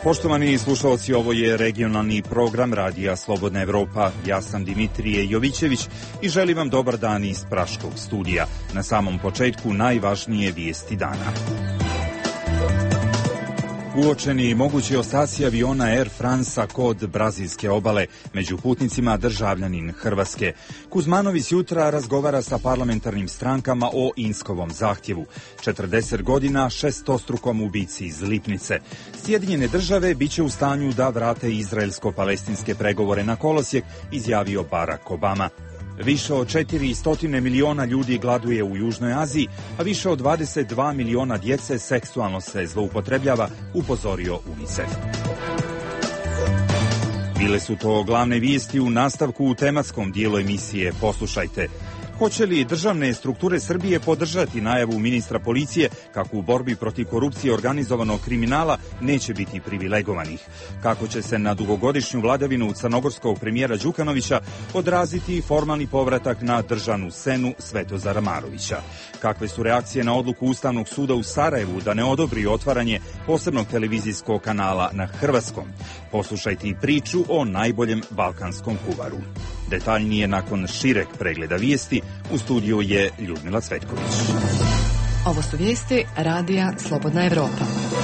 Poštovani slušalci, ovo je regionalni program Radija Slobodna Evropa. Ja sam Dimitrije Jovićević i želim vam dobar dan iz Praškog studija. Na samom početku najvažnije vijesti dana. Uočeni mogući ostaci aviona Air Fransa kod brazilske obale, među putnicima državljanin Hrvatske. Kuzmanović jutra razgovara sa parlamentarnim strankama o Inskovom zahtjevu. 40 godina šestostrukom ubici iz Lipnice. Sjedinjene države biće u stanju da vrate izraelsko-palestinske pregovore na kolosijek, izjavio Barack Obama. Više od 400 miliona ljudi gladuje u Južnoj Aziji, a više od 22 miliona djece seksualno se zloupotrebljava, upozorio UNICEF. Bile su to glavne vijesti u nastavku u tematskom dijelu emisije. Poslušajte. Hoće li državne strukture Srbije podržati najavu ministra policije kako u borbi protiv korupcije i organizovanog kriminala neće biti privilegovanih? Kako će se na dugogodišnju vladavinu crnogorskog premijera Đukanovića odraziti formalni povratak na državnu scenu Svetozara Marovića? Kakve su reakcije na odluku Ustavnog suda u Sarajevu da ne odobri otvaranje posebnog televizijskog kanala na hrvatskom? Poslušajte i priču o najboljem balkanskom kuvaru. Detaljnije nakon šireg pregleda vijesti, u studiju je Ljudmila Cvetković. Ovo su vijesti Radija Slobodna Evropa.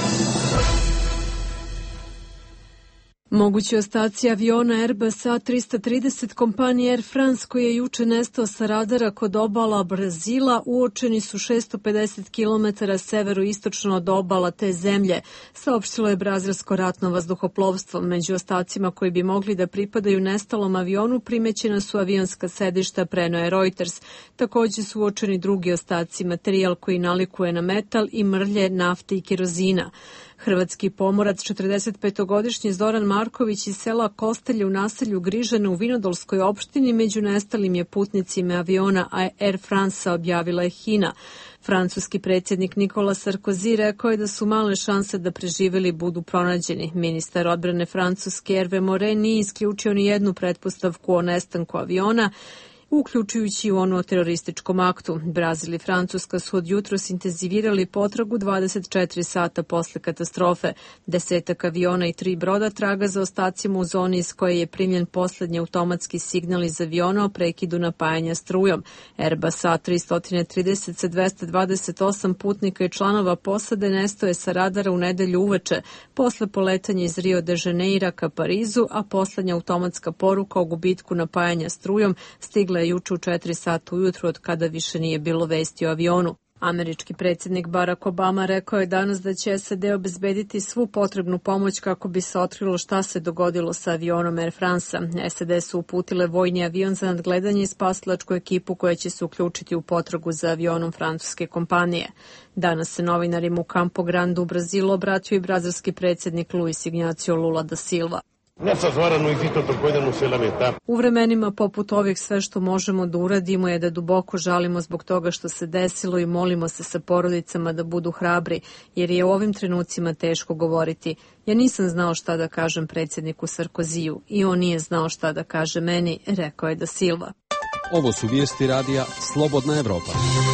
Mogući ostaci aviona Airbus A330 kompanije Air France koji je juče nestao sa radara kod obala Brazila uočeni su 650 km severoistočno od obala te zemlje, saopštilo je brazilsko ratno vazduhoplovstvo. Među ostacima koji bi mogli da pripadaju nestalom avionu primećena su avionska sedišta, preneo je Reuters. Također su uočeni drugi ostaci, materijal koji nalikuje na metal i mrlje, nafte i kerozina. Hrvatski pomorac, 45-godišnji Zoran Marković iz sela Kostelje u naselju Grižane u Vinodolskoj opštini, među nestalim je putnicima aviona Air France, objavila je HINA. Francuski predsjednik Nikola Sarkozy rekao je da su male šanse da preživeli budu pronađeni. Ministar odbrane Francuske Hervé Morin nije isključio ni jednu pretpostavku o nestanku aviona, uključujući u onu o terorističkom aktu. Brazil i Francuska su od jutros intenzivirali potragu 24 sata posle katastrofe. 10 aviona i 3 broda traga za ostacima u zoni iz koje je primljen poslednji automatski signal iz aviona o prekidu napajanja strujom. Airbus A330 sa 228 putnika i članova posade nestao je sa radara u nedelju uveče, posle poletanja iz Rio de Janeira ka Parizu, a poslednja automatska poruka o gubitku napajanja strujom stigla je juče u 4 sata ujutru, od kada više nije bilo vesti o avionu. Američki predsjednik Barack Obama rekao je danas da će SAD obezbediti svu potrebnu pomoć kako bi se otkrilo šta se dogodilo sa avionom Air France. SAD su uputile vojni avion za nadgledanje i spasilačku ekipu koja će se uključiti u potragu za avionom francuske kompanije. Danas se novinarima u Campo Grande u Brazilu obratio i brazilski predsjednik Luis Ignacio Lula da Silva. U vremenima poput ovih sve što možemo da uradimo je da duboko žalimo zbog toga što se desilo i molimo se sa porodicama da budu hrabri, jer je u ovim trenucima teško govoriti. Ja nisam znao šta da kažem predsjedniku Sarkoziju i on nije znao šta da kaže meni, rekao je da Silva. Ovo su vijesti Radija Slobodna Evropa.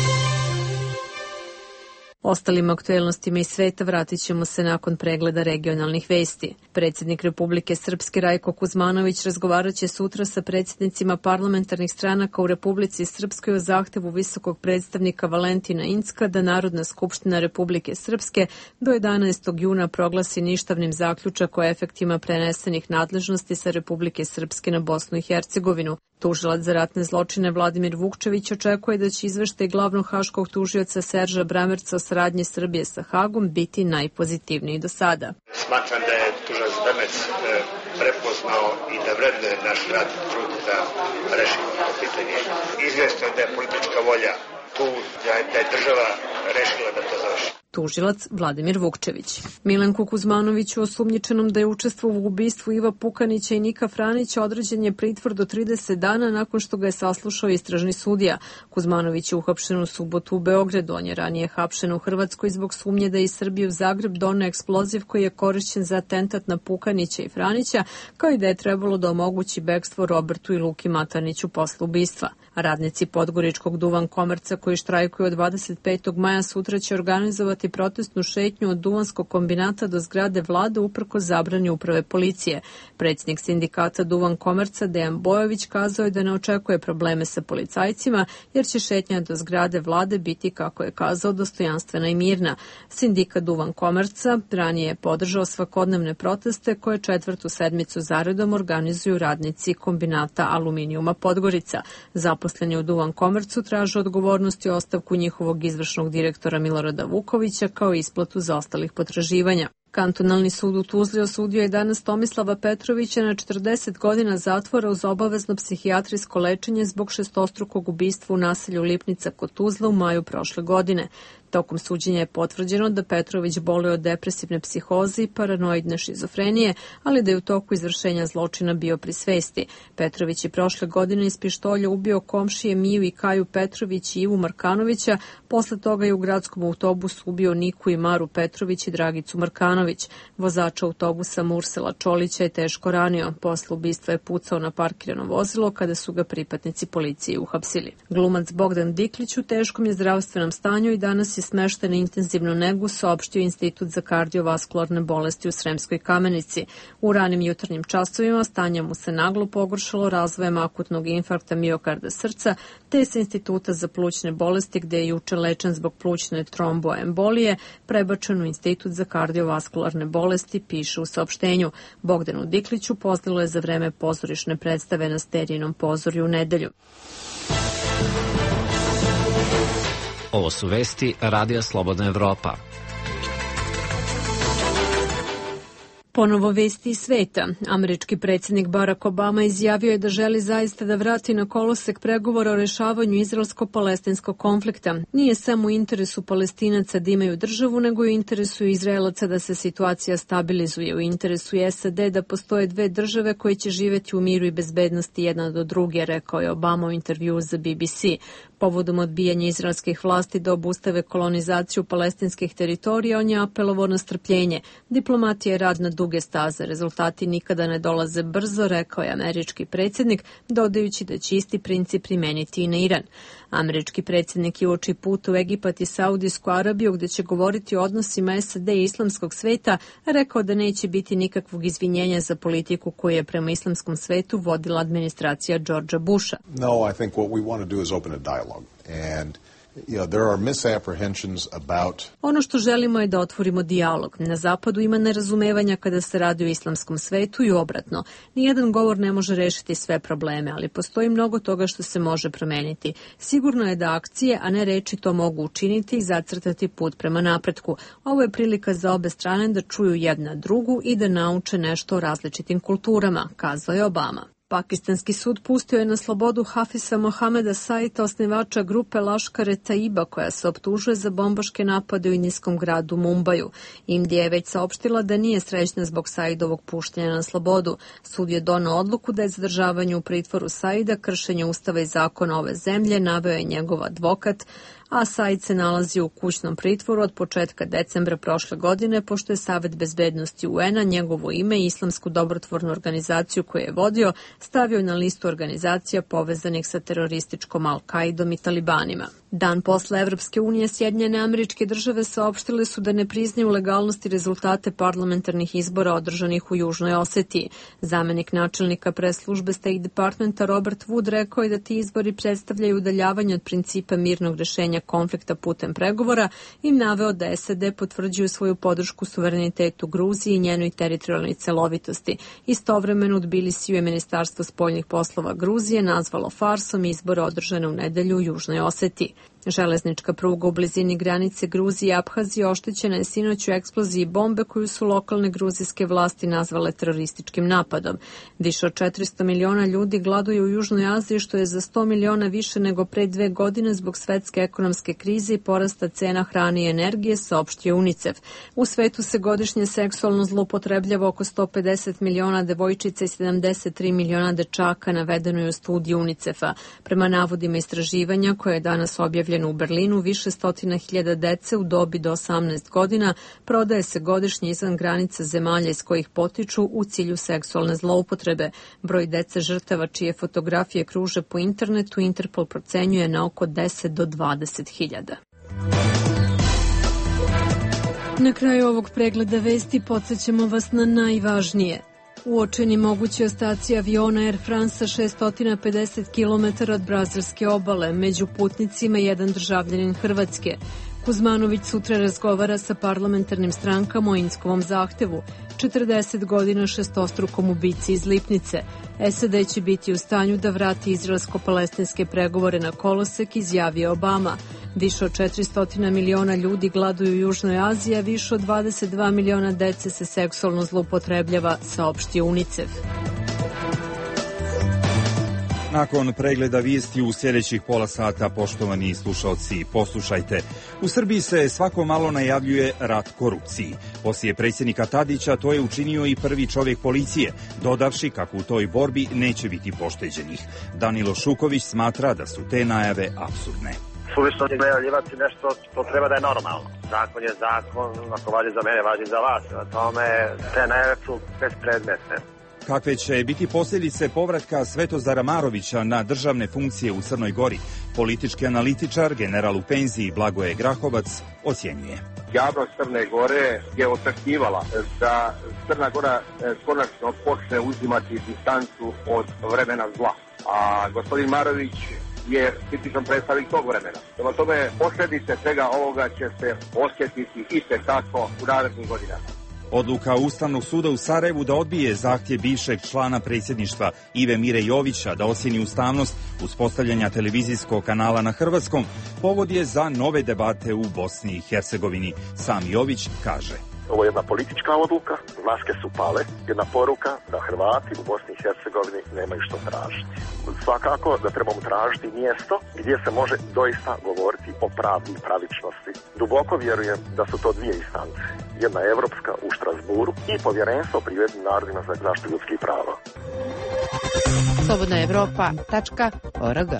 Ostalim aktuelnostima iz sveta vratit ćemo se nakon pregleda regionalnih vesti. Predsjednik Republike Srpske Rajko Kuzmanović razgovarat će sutra sa predsjednicima parlamentarnih stranaka u Republici Srpskoj o zahtevu visokog predstavnika Valentina Incka da Narodna skupština Republike Srpske do 11. juna proglasi ništavnim zaključak o efektima prenesenih nadležnosti sa Republike Srpske na Bosnu i Hercegovinu. Tužilac za ratne zločine Vladimir Vukčević očekuje da će izveštaj glavnog haškog tužioca Serža Bramerca o saradnji Srbije sa Hagom biti najpozitivniji do sada. Smatram da je tužilac Bramerc prepoznao i da vrednuje naš rad i trud da rešimo to pitanje. Izvjesno je da je politička volja tu, da je država rešila da to završi. Tužilac Vladimir Vukčević. Milenku Kuzmanoviću, osumnjičenom da je učestvovao u ubistvu Iva Pukanića i Nika Franića, određen je pritvor do 30 dana nakon što ga je saslušao istražni sudija. Kuzmanović je uhapšen u subotu u Beogradu. On je ranije hapšen u Hrvatskoj zbog sumnje da je iz Srbije u Zagreb doneo eksploziv koji je korišćen za atentat na Pukanića i Franića, kao i da je trebalo da omogući bekstvo Robertu i Luki Matarniću posle ubistva. Radnici Podgoričkog Duvan Komerca koji štrajkuju od 25. maja sutra će organizovati održati protestnu šetnju od Duvanskog kombinata do zgrade vlade uprkos zabrani uprave policije. Predsjednik sindikata Duvan Komerca Dejan Bojović kazao je da ne očekuje probleme sa policajcima jer će šetnja do zgrade vlade biti, kako je kazao, dostojanstvena i mirna. Sindikat Duvan Komerca ranije je podržao svakodnevne proteste koje četvrtu sedmicu zaredom organizuju radnici kombinata Aluminijuma Podgorica. Zaposleni u Duvan Komercu traže odgovornost i ostavku njihovog izvršnog direktora Milorada Vukovića kao isplatu zaostalih potraživanja. Kantonalni sud u Tuzli osudio je danas Tomislava Petrovića na 40 godina zatvora uz obavezno psihijatrijsko lečenje zbog šestostrukog ubistva u naselju Lipnica kod Tuzla u maju prošle godine. Tokom suđenja je potvrđeno da Petrović boluje od depresivne psihoze i paranoidne šizofrenije, ali da je u toku izvršenja zločina bio pri svesti. Petrović je prošle godine iz pištolja ubio komšije Miju i Kaju Petrović i Ivu Markanovića, posle toga je u gradskom autobusu ubio Niku i Maru Petrović i Dragicu Markanović. Vozača autobusa Mursela Čolića je teško ranio. Posle ubistva je pucao na parkirano vozilo kada su ga pripadnici policije uhapsili. Glumac Bogdan Diklić u teškom je zdravstvenom stanju i danas je smešten na intenzivnu negu, saopštio Institut za kardiovaskularne bolesti u Sremskoj Kamenici. U ranim jutarnjim časovima stanje mu se naglo pogoršalo razvojem akutnog infarkta miokarda srca, te sa Instituta za plućne bolesti, gde je juče lečen zbog plućne tromboembolije, prebačen u Institut za kardiovaskularne bolesti, piše u saopštenju. Bogdanu Dikliću pozdravilo je za vreme pozorišne predstave na Sterijinom pozorju u nedelju. Ovo su vesti Radija Slobodna Evropa. Ponovo vesti iz sveta. Američki predsjednik Barack Obama izjavio je da želi zaista da vrati na kolosek pregovora o rešavanju izraelsko-palestinskog konflikta. Nije samo u interesu Palestinaca da imaju državu, nego i u interesu Izraelaca da se situacija stabilizuje. U interesu je SAD da postoje dve države koje će živeti u miru i bezbednosti jedna do druge, rekao je Obama u intervjuu za BBC. Povodom odbijanja izraelskih vlasti da obustave kolonizaciju palestinskih teritorija, on je apelovao na strpljenje. Diplomatija je rad na duge staze. Rezultati nikada ne dolaze brzo, rekao je američki predsjednik, dodajući da će isti princip primeniti i na Iran. Američki predsjednik je uoči put u Egipat i Saudijsku Arabiju, gde će govoriti o odnosima SAD i islamskog sveta, rekao da neće biti nikakvog izvinjenja za politiku koju je prema islamskom svetu vodila administracija Georgea Busha. No, I think what we want to do is open a dialogue. And there are misapprehensions about... Ono što želimo je da otvorimo dijalog. Na zapadu ima nerazumevanja kada se radi o islamskom svetu i obratno. Nijedan govor ne može rešiti sve probleme, ali postoji mnogo toga što se može promeniti. Sigurno je da akcije, a ne reči, to mogu učiniti i zacrtati put prema napretku. Ovo je prilika za obe strane da čuju jedna drugu i da nauče nešto o različitim kulturama, kazao je Obama. Pakistanski sud pustio je na slobodu Hafisa Mohameda Saita, osnivača grupe Laškar-e-Taiba, koja se optužuje za bombaške napade u indijskom gradu Mumbaju. Indija je već saopštila da nije srećna zbog Saidovog puštanja na slobodu. Sud je doneo odluku da je zadržavanje u pritvoru Saida kršenje ustava i zakona ove zemlje, naveo je njegov advokat, a Said se nalazi u kućnom pritvoru od početka decembra prošle godine, pošto je Savet bezbednosti UN-a njegovo ime i islamsku dobrotvornu organizaciju koju je vodio stavio na listu organizacija povezanih sa terorističkom Al-Kaidom i talibanima. Dan posle Evropske unije, Sjedinjene Američke Države saopštile su da ne priznaju legalnost i rezultate parlamentarnih izbora održanih u Južnoj Osetiji. Zamenik načelnika pres službe State Departmenta Robert Wood rekao je da ti izbori predstavljaju udaljavanje od principa mirnog rešenja konflikta putem pregovora i naveo da SAD potvrđuju svoju podršku suverenitetu Gruziji i njenoj teritorijalnoj celovitosti. Istovremeno u Tbilisiju je Ministarstvo spoljnih poslova Gruzije nazvalo farsom izbore održane u nedelju u Južnoj Osetiji. Železnička pruga u blizini granice Gruzije i Aphazije oštećena je sinoć u eksploziji bombe koju su lokalne gruzijske vlasti nazvale terorističkim napadom. Više od 400 miliona ljudi gladuje u Južnoj Aziji, što je za 100 miliona više nego pre 2 godine zbog svetske ekonomske krize i porasta cena hrane i energije, saopštio UNICEF. U svetu se godišnje seksualno zloupotrebljava oko 150 miliona devojčica i 73 miliona dečaka, navedeno je u studiji UNICEF-a. Prema navodima istraživanja koje je danas objavljeno u Berlinu, više stotina hiljada dece u dobi do 18 godina prodaje se godišnje izvan granica zemalja iz kojih potiču u cilju seksualne zloupotrebe. Broj dece žrtava čije fotografije kruže po internetu Interpol procenjuje na oko 10 do 20 hiljada. Na kraju ovog pregleda vesti podsjećamo vas na najvažnije. Uočeni mogući ostaci aviona Air France 650 km od brazilske obale, među putnicima jedan državljanin Hrvatske. Kuzmanović sutra razgovara sa parlamentarnim strankama o Inckovom zahtevu, 40 godina šestostrukom ubici iz Lipnice. SAD će biti u stanju da vrati izraelsko-palestinske pregovore na kolosek, izjavio Obama. Više od 400 miliona ljudi gladuju u Južnoj Aziji, a više od 22 miliona dece se seksualno zloupotrebljava, saopštio UNICEF. Nakon pregleda vijesti u sljedećih pola sata, poštovani slušalci, poslušajte. U Srbiji se svako malo najavljuje rat korupciji. Poslije predsjednika Tadića to je učinio i prvi čovjek policije, dodavši kako u toj borbi neće biti pošteđenih. Danilo Šuković smatra da su te najave apsurdne. Suvišno je najavljivati nešto što treba da je normalno. Zakon je zakon, ako važi za mene, važi za vas. Na tome te najave su bespredmetne. Kakve će biti posljedice povratka Svetozara Marovića na državne funkcije u Crnoj Gori? Politički analitičar, general u penziji Blagoje Grahovac, ocjenjuje. Javnost Crne Gore je očekivala da Crna Gora konačno počne uzimati distancu od vremena zla. A gospodin Marović je tipičan predstavnik tog vremena. Prema tome, posljedice svega ovoga će se osjetiti itekako u narednim godinama. Odluka Ustavnog suda u Sarajevu da odbije zahtjev bivšeg člana predsjedništva Ive Mire Jovića da ocjeni ustavnost uspostavljanja televizijskog kanala na hrvatskom povod je za nove debate u Bosni i Hercegovini. Sam Jović kaže: ovo je jedna politička odluka, maske su pale, jedna poruka da Hrvati u Bosni i Hercegovini nemaju što tražiti. Svakako da trebamo tražiti mjesto gdje se može doista govoriti o pravdi i pravičnosti. Duboko vjerujem da su to dvije instance. Jedna evropska u Štrasburu i povjerenstvo pri Ujedinjenim narodima za zaštitu ljudskih prava. Slobodna Evropa.org.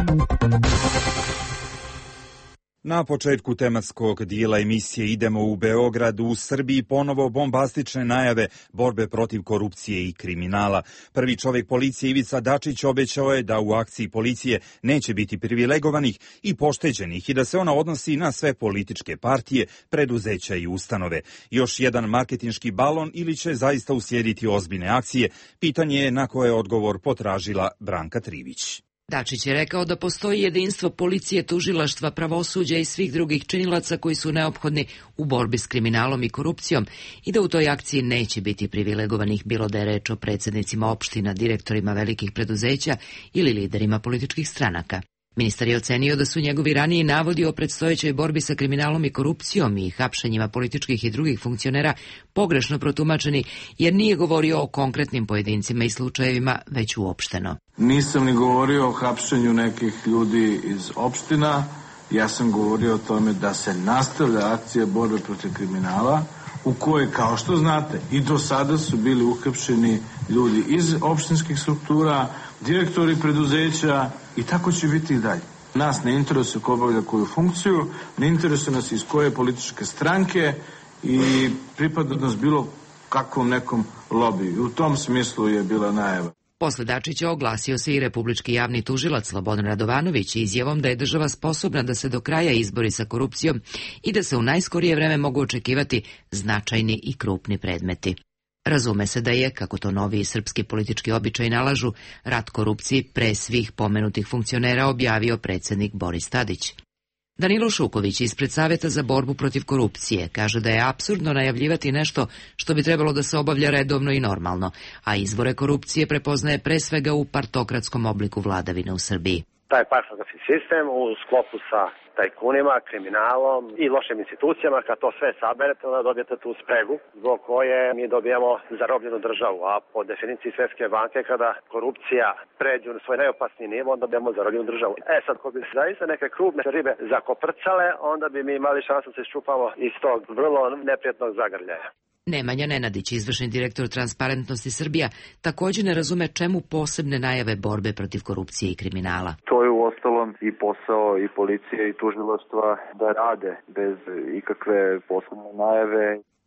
Na početku tematskog dijela emisije idemo u Beograd. U Srbiji ponovo bombastične najave borbe protiv korupcije i kriminala. Prvi čovjek policije Ivica Dačić obećao je da u akciji policije neće biti privilegovanih i pošteđenih i da se ona odnosi na sve političke partije, preduzeća i ustanove. Još jedan marketinški balon ili će zaista uslijediti ozbiljne akcije? Pitanje je na koje odgovor potražila Branka Trivić. Dačić je rekao da postoji jedinstvo policije, tužilaštva, pravosuđa i svih drugih činilaca koji su neophodni u borbi s kriminalom i korupcijom i da u toj akciji neće biti privilegovanih, bilo da je reč o predsjednicima opština, direktorima velikih preduzeća ili liderima političkih stranaka. Ministar je ocenio da su njegovi raniji navodi o predstojećoj borbi sa kriminalom i korupcijom i hapšenjima političkih i drugih funkcionera pogrešno protumačeni, jer nije govorio o konkretnim pojedincima i slučajevima, već uopšteno. Nisam ni govorio o hapšenju nekih ljudi iz opština, ja sam govorio o tome da se nastavlja akcija borbe protiv kriminala, u kojoj, kao što znate, i do sada su bili uhapšeni ljudi iz opštinskih struktura, direktori preduzeća i tako će biti i dalje. Nas ne interesuje ko obavlja koju funkciju, ne interesuje nas iz koje političke stranke i pripadnost bilo kakvom nekom lobiju. U tom smislu je bila najava. Posle Dačića oglasio se i republički javni tužilac Slobodan Radovanović izjavom da je država sposobna da se do kraja izbori sa korupcijom i da se u najskorije vreme mogu očekivati značajni i krupni predmeti. Razume se da je, kako to novi srpski politički običaj nalažu, rat korupciji pre svih pomenutih funkcionera objavio predsjednik Boris Tadić. Danilo Šuković ispred Savjeta za borbu protiv korupcije kaže da je apsurdno najavljivati nešto što bi trebalo da se obavlja redovno i normalno, a izvore korupcije prepoznaje pre svega u partokratskom obliku vladavine u Srbiji. Taj partokratski sistem u sklopu sa tajkunima, kriminalom i lošim institucijama, kad to sve saberete, onda dobijete tu spregu zbog koje mi dobijamo zarobljenu državu, a po definiciji Svjetske banke kada korupcija pređe u svoj najopasniji nivo, onda dobijamo zarobljenu državu. Sad, ko bi se zaista neke krupne ribe zakoprcale, onda bi mi imali šansu da se iščupamo iz tog vrlo neprijetnog zagrljaja. Nemanja Nenadić, izvršni direktor Transparentnosti Srbija, također ne razume čemu posebne najave borbe protiv korupcije i kriminala. To je uostalom i posao i policije i tužilaštva da rade bez ikakve posebne najave.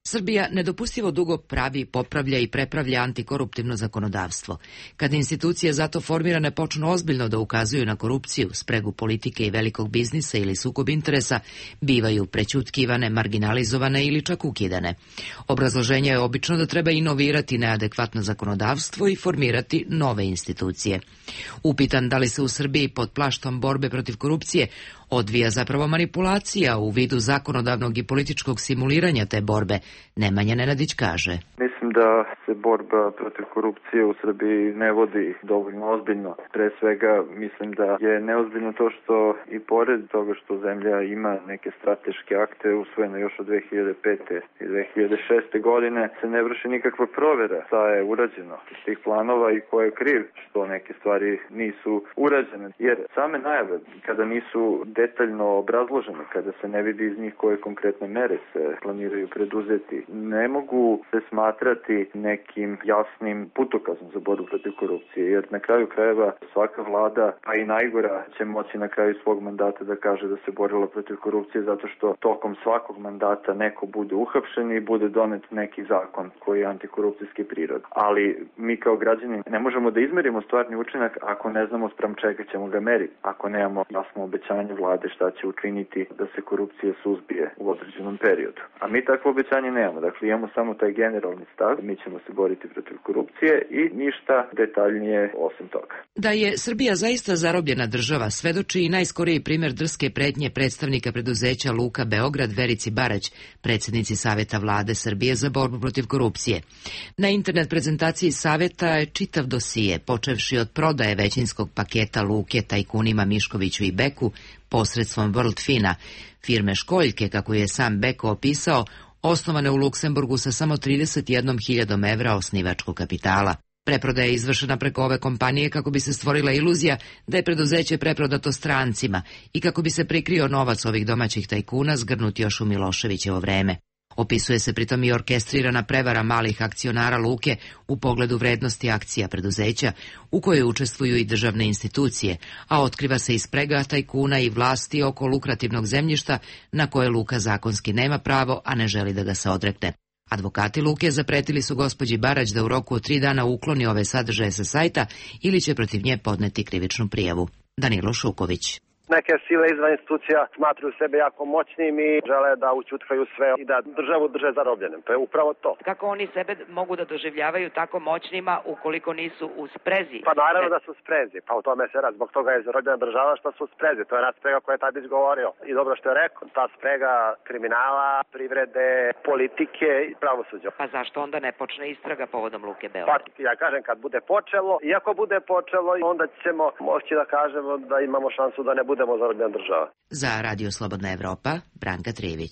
Srbija nedopustivo dugo pravi, popravlja i prepravlja antikoruptivno zakonodavstvo. Kad institucije zato formirane počnu ozbiljno da ukazuju na korupciju, spregu politike i velikog biznisa ili sukob interesa, bivaju prećutkivane, marginalizovane ili čak ukidane. Obrazloženje je obično da treba inovirati neadekvatno zakonodavstvo i formirati nove institucije. Upitan da li se u Srbiji pod plaštom borbe protiv korupcije odvija zapravo manipulacija u vidu zakonodavnog i političkog simuliranja te borbe, Nemanja Nenadić kaže. Mislim da se borba protiv korupcije u Srbiji ne vodi dovoljno ozbiljno. Pre svega mislim da je neozbiljno to što i pored toga što zemlja ima neke strateške akte usvojene još od 2005. i 2006. godine se ne vrši nikakva provera šta je urađeno iz tih planova i ko je kriv što neke stvari nisu urađene. Jer same najave kada nisu detaljno obrazložene, kada se ne vidi iz njih koje konkretne mere se planiraju preduzeti, ne mogu se smatrati nekim jasnim putokazom za borbu protiv korupcije, jer na kraju krajeva svaka vlada, pa i najgora, će moći na kraju svog mandata da kaže da se borila protiv korupcije zato što tokom svakog mandata neko bude uhapšen i bude donet neki zakon koji je antikorupcijski prirod. Ali mi kao građani ne možemo da izmerimo stvarni učinak ako ne znamo sprem čega ćemo ga meriti, ako nemamo jasno obećanje vlade šta će učiniti da se korupcija suzbije u određenom periodu. A mi takvo obećanje nemamo. Dakle, imamo samo taj generalni stav, mi ćemo se boriti protiv korupcije i ništa detaljnije osim toga. Da je Srbija zaista zarobljena država svedoči i najskoriji primjer drske pretnje predstavnika preduzeća Luka Beograd Verici Barać, predsjednici Saveta vlade Srbije za borbu protiv korupcije. Na internet prezentaciji Saveta je čitav dosije, počevši od prodaje većinskog paketa Luke tajkunima Miškoviću i Beku posredstvom World Fina, firme Školjke, kako je sam Beko opisao, osnovane u Luksemburgu sa samo 31.000 evra osnivačkog kapitala. Preprodaja je izvršena preko ove kompanije kako bi se stvorila iluzija da je preduzeće preprodato strancima i kako bi se prikrio novac ovih domaćih tajkuna zgrnut još u Miloševićevo vreme. Opisuje se pritom i orkestrirana prevara malih akcionara Luke u pogledu vrednosti akcija preduzeća, u kojoj učestvuju i državne institucije, a otkriva se i sprega tajkuna i vlasti oko lukrativnog zemljišta na koje Luka zakonski nema pravo, a ne želi da ga se odrekne. Advokati Luke zapretili su gospođi Barać da u roku od 3 dana ukloni ove sadržaje sa sajta ili će protiv nje podneti krivičnu prijavu. Danilo Šuković. Neke sile izvan institucija smatruju sebe jako moćnim i žele da učutkaju sve i da državu drže zarobljenim. To je upravo to. Kako oni sebe mogu da doživljavaju tako moćnima ukoliko nisu u sprezi? Pa naravno da su sprezi. Pa u tome se rad. Zbog toga je zarobljena država što su sprezi. To je ona sprega koja je Tadić govorio. I dobro što je rekao. Ta sprega kriminala, privrede, politike i pravosuđa. Pa zašto onda ne počne istraga povodom Luke Beograd? Pa ja kažem kad bude počelo, iako bude počelo, onda ćemo moći da kažemo da imamo šansu da ne budemo zarobljena država. Za Radio Slobodna Evropa, Branka Trijević.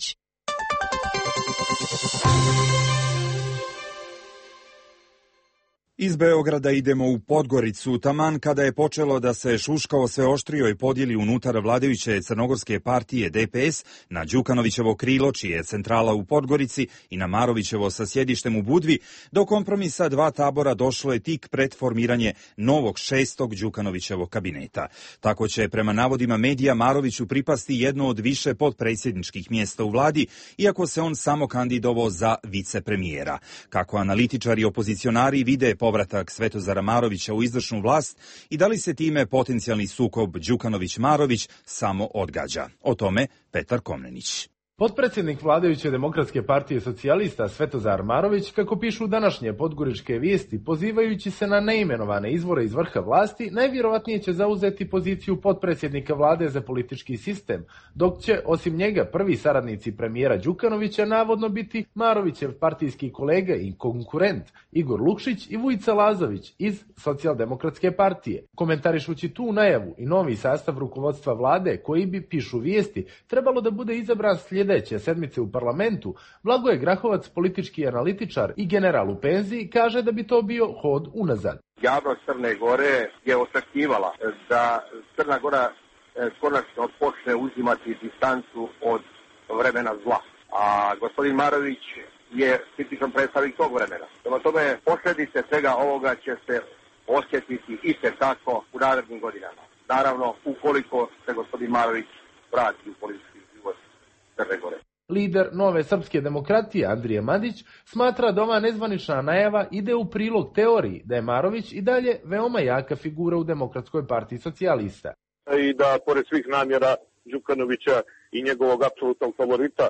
Iz Beograda idemo u Podgoricu, taman kada je počelo da se šuškao sve oštrijoj podjeli unutar vladajuće crnogorske partije DPS na Đukanovićevo krilo, čije je centrala u Podgorici, i na Marovićevo sa sjedištem u Budvi, do kompromisa dva tabora došlo je tik pred formiranje novog 6. Đukanovićevog kabineta. Tako će prema navodima medija Maroviću pripasti jedno od više podpredsjedničkih mjesta u vladi, iako se on samo kandidovao za vicepremijera. Kako analitičari i opozicionari vide povratak Svetozara Marovića u izvršnu vlast i da li se time potencijalni sukob Đukanović-Marović samo odgađa? O tome Petar Komnenić. Potpredsjednik vladajuće Demokratske partije socijalista Svetozar Marović, kako pišu današnje podgoričke vijesti, pozivajući se na neimenovane izvore iz vrha vlasti, najvjerovatnije će zauzeti poziciju potpredsjednika vlade za politički sistem, dok će, osim njega, prvi saradnici premijera Đukanovića navodno biti Marovićev partijski kolega i konkurent Igor Lukšić i Vujica Lazović iz Socijaldemokratske partije. Komentarišući tu najavu i novi sastav rukovodstva vlade, koji bi, pišu vijesti, trebalo da bude izabran sljedeće sedmice u parlamentu, Blagoje Grahovac, politički analitičar i general u penziji, kaže da bi to bio hod unazad. Javnost Crne Gore je očekivala da Crna Gora konačno počne uzimati distancu od vremena zla. A gospodin Marović je tipičan predstavnik tog vremena. Prema tome, posljedice svega ovoga će se osjetiti itekako u narednim godinama. Naravno, ukoliko se gospodin Marović vrati u politički život Crne Gore. Lider Nove srpske demokratije Andrija Madić smatra da ova nezvanična najava ide u prilog teoriji da je Marović i dalje veoma jaka figura u Demokratskoj partiji socijalista. I da pored svih namjera Đukanovića i njegovog apsolutnog favorita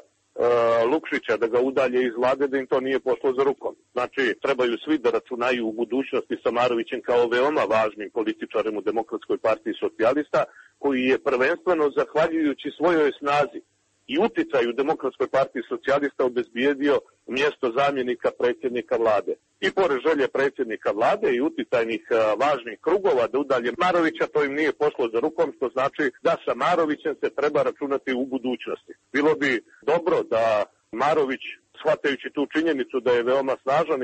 Lukšića da ga udalje iz vlade, da im to nije pošlo za rukom. Znači, trebaju svi da računaju u budućnosti sa Marovićem kao veoma važnim političarem u Demokratskoj partiji socijalista, koji je prvenstveno zahvaljujući svojoj snazi i uticaju Demokratskoj partiji socijalista obezbijedio mjesto zamjenika predsjednika vlade. I pored želje predsjednika vlade i uticajnih važnih krugova da udalje Marovića, to im nije pošlo za rukom, što znači da sa Marovićem se treba računati u budućnosti. Bilo bi dobro da Marović, shvatajući tu činjenicu da je veoma snažan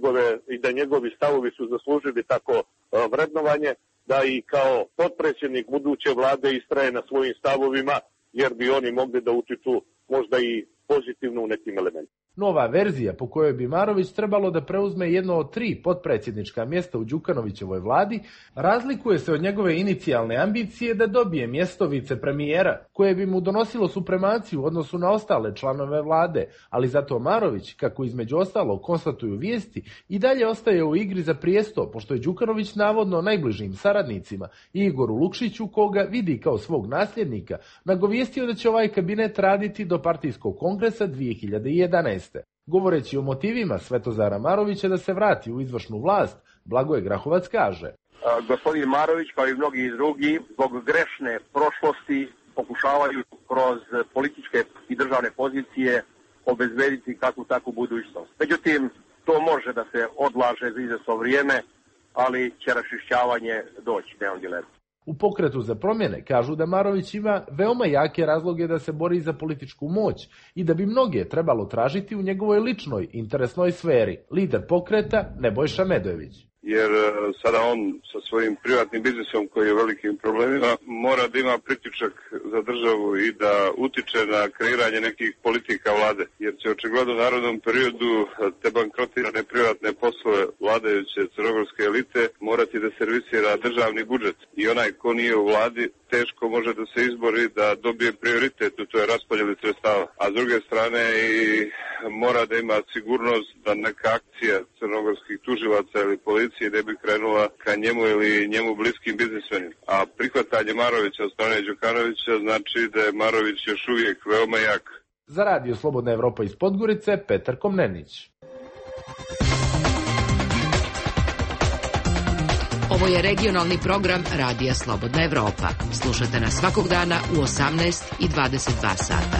i da njegovi stavovi su zaslužili tako vrednovanje, da i kao potpredsjednik buduće vlade istraje na svojim stavovima, jer bi oni mogli da utiču možda i pozitivno u nekim elementima. Nova verzija po kojoj bi Marović trebalo da preuzme jedno od 3 potpredsjednička mjesta u Đukanovićevoj vladi razlikuje se od njegove inicijalne ambicije da dobije mjesto vicepremijera, koje bi mu donosilo supremaciju u odnosu na ostale članove vlade, ali zato Marović, kako između ostalog konstatuju vijesti, i dalje ostaje u igri za prijesto, pošto je Đukanović navodno najbližim saradnicima Igoru Lukšiću, koga vidi kao svog nasljednika, nagovijestio da će ovaj kabinet raditi do partijskog kongresa 2011. Govoreći o motivima Svetozara Marovića da se vrati u izvršnu vlast, Blagoje Grahovac kaže: Gospodin Marović, kao i mnogi drugi, zbog grešne prošlosti pokušavaju kroz političke i državne pozicije obezbediti kakvu takvu budućnost. Međutim, to može da se odlaže za izvjesno vrijeme, ali će raščišćavanje doći, nemam dilemu. U Pokretu za promjene kažu da Marović ima veoma jake razloge da se bori za političku moć i da bi mnoge trebalo tražiti u njegovoj ličnoj interesnoj sferi. Lider Pokreta Nebojša Medojević. Jer sada on sa svojim privatnim biznisom koji je velikim problemima mora da ima pritičak za državu i da utiče na kreiranje nekih politika vlade. Jer će očigledno u narodnom periodu te bankrotirane privatne poslove vladajuće crnogorske elite morati da servisira državni budžet. I onaj ko nije u vladi teško može da se izbori da dobije prioritet u toj raspodjeli sredstava. A s druge strane i mora da ima sigurnost da neka akcija crnogorskih tužilaca ili policije ne bi krenula ka njemu ili njemu bliskim biznismenima. A prihvatanje Marovića od strane Đukanovića znači da je Marović još uvijek veoma jak. Za Radio Slobodna Evropa iz Podgorice, Petar Komnenić. Ovo je regionalni program Radija Slobodna Evropa. Slušate nas svakog dana u 18 i 22 sata.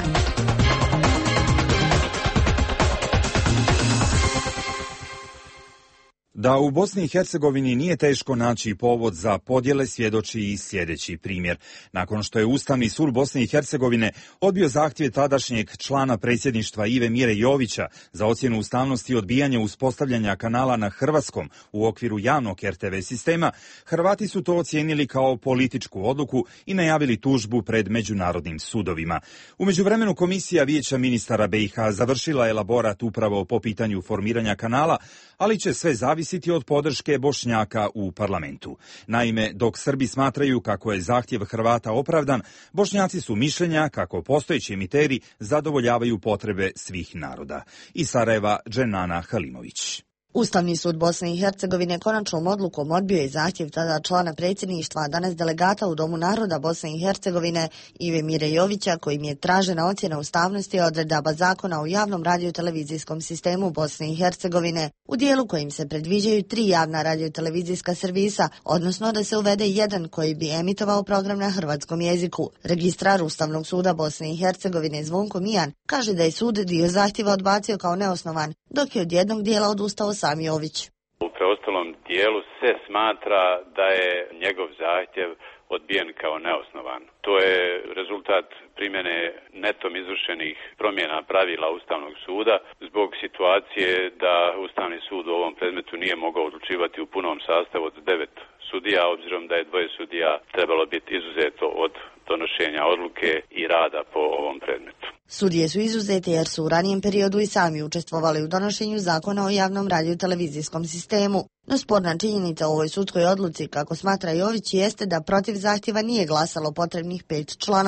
Da u Bosni i Hercegovini nije teško naći povod za podjele svjedoči i sljedeći primjer. Nakon što je Ustavni sud Bosne i Hercegovine odbio zahtjev tadašnjeg člana predsjedništva Ive Mire Jovića za ocjenu ustavnosti i odbijanje uspostavljanja kanala na hrvatskom u okviru javnog RTV sistema, Hrvati su to ocijenili kao političku odluku i najavili tužbu pred međunarodnim sudovima. U međuvremenu Komisija Vijeća ministara BiH završila elaborat upravo po pitanju formiranja kanala, ali će sve zavisiti od podrške Bošnjaka u parlamentu. Naime, dok Srbi smatraju kako je zahtjev Hrvata opravdan, Bošnjaci su mišljenja kako postojeći emiteri zadovoljavaju potrebe svih naroda. Iz Sarajeva, Dženana Halimović. Ustavni sud Bosne i Hercegovine konačnom odlukom odbio je zahtjev tada člana predsjedništva, a danas delegata u Domu naroda Bosne i Hercegovine Ive Mire Jovića, kojim je tražena ocjena ustavnosti odredaba zakona o javnom radiotelevizijskom sistemu Bosne i Hercegovine, u dijelu kojim se predviđaju 3 javna radiotelevizijska servisa, odnosno da se uvede jedan koji bi emitovao program na hrvatskom jeziku. Registrar Ustavnog suda Bosne i Hercegovine Zvonko Mijan kaže da je sud dio zahtjeva odbacio kao neosnovan, dok je od jednog dijela odustao sam Jović. U preostalom dijelu se smatra da je njegov zahtjev odbijen kao neosnovan. To je rezultat primjene netom izvršenih promjena pravila Ustavnog suda zbog situacije da Ustavni sud u ovom predmetu nije mogao odlučivati u punom sastavu od 9 sudija, obzirom da je 2 sudija trebalo biti izuzeto od donošenja odluke i rada po ovom predmetu. Sudije su izuzete jer su u ranijem periodu i sami učestvovali u donošenju zakona o javnom radiotelevizijskom sistemu. No sporna činjenica u ovoj sudskoj odluci, kako smatra Jović, jeste da protiv zahtjeva nije glasalo potrebnih 5 članova.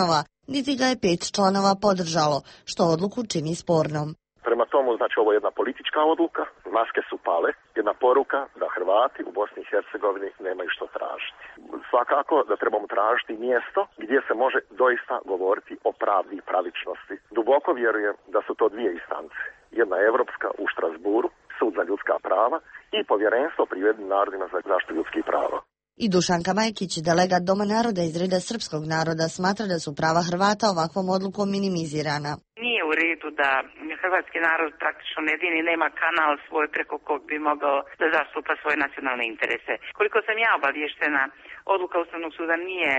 niti ga je 5 članova podržalo, što odluku čini spornom. Prema tomu, znači, ovo je jedna politička odluka, maske su pale, jedna poruka da Hrvati u Bosni i Hercegovini nemaju što tražiti. Svakako da trebamo tražiti mjesto gdje se može doista govoriti o pravdi i pravičnosti. Duboko vjerujem da su to dvije instance. Jedna evropska u Štrasburu, Sud za ljudska prava, i Povjerenstvo pri Ujedinjenim narodima za zaštitu ljudskih prava. I Dušanka Majkić, delegat Doma naroda iz reda srpskog naroda, smatra da su prava Hrvata ovakvom odlukom minimizirana. Nije u redu da hrvatski narod praktično jedini nema kanal svoj preko kog bi mogao da zastupa svoje nacionalne interese. Koliko sam ja obavještena, odluka Ustavnog suda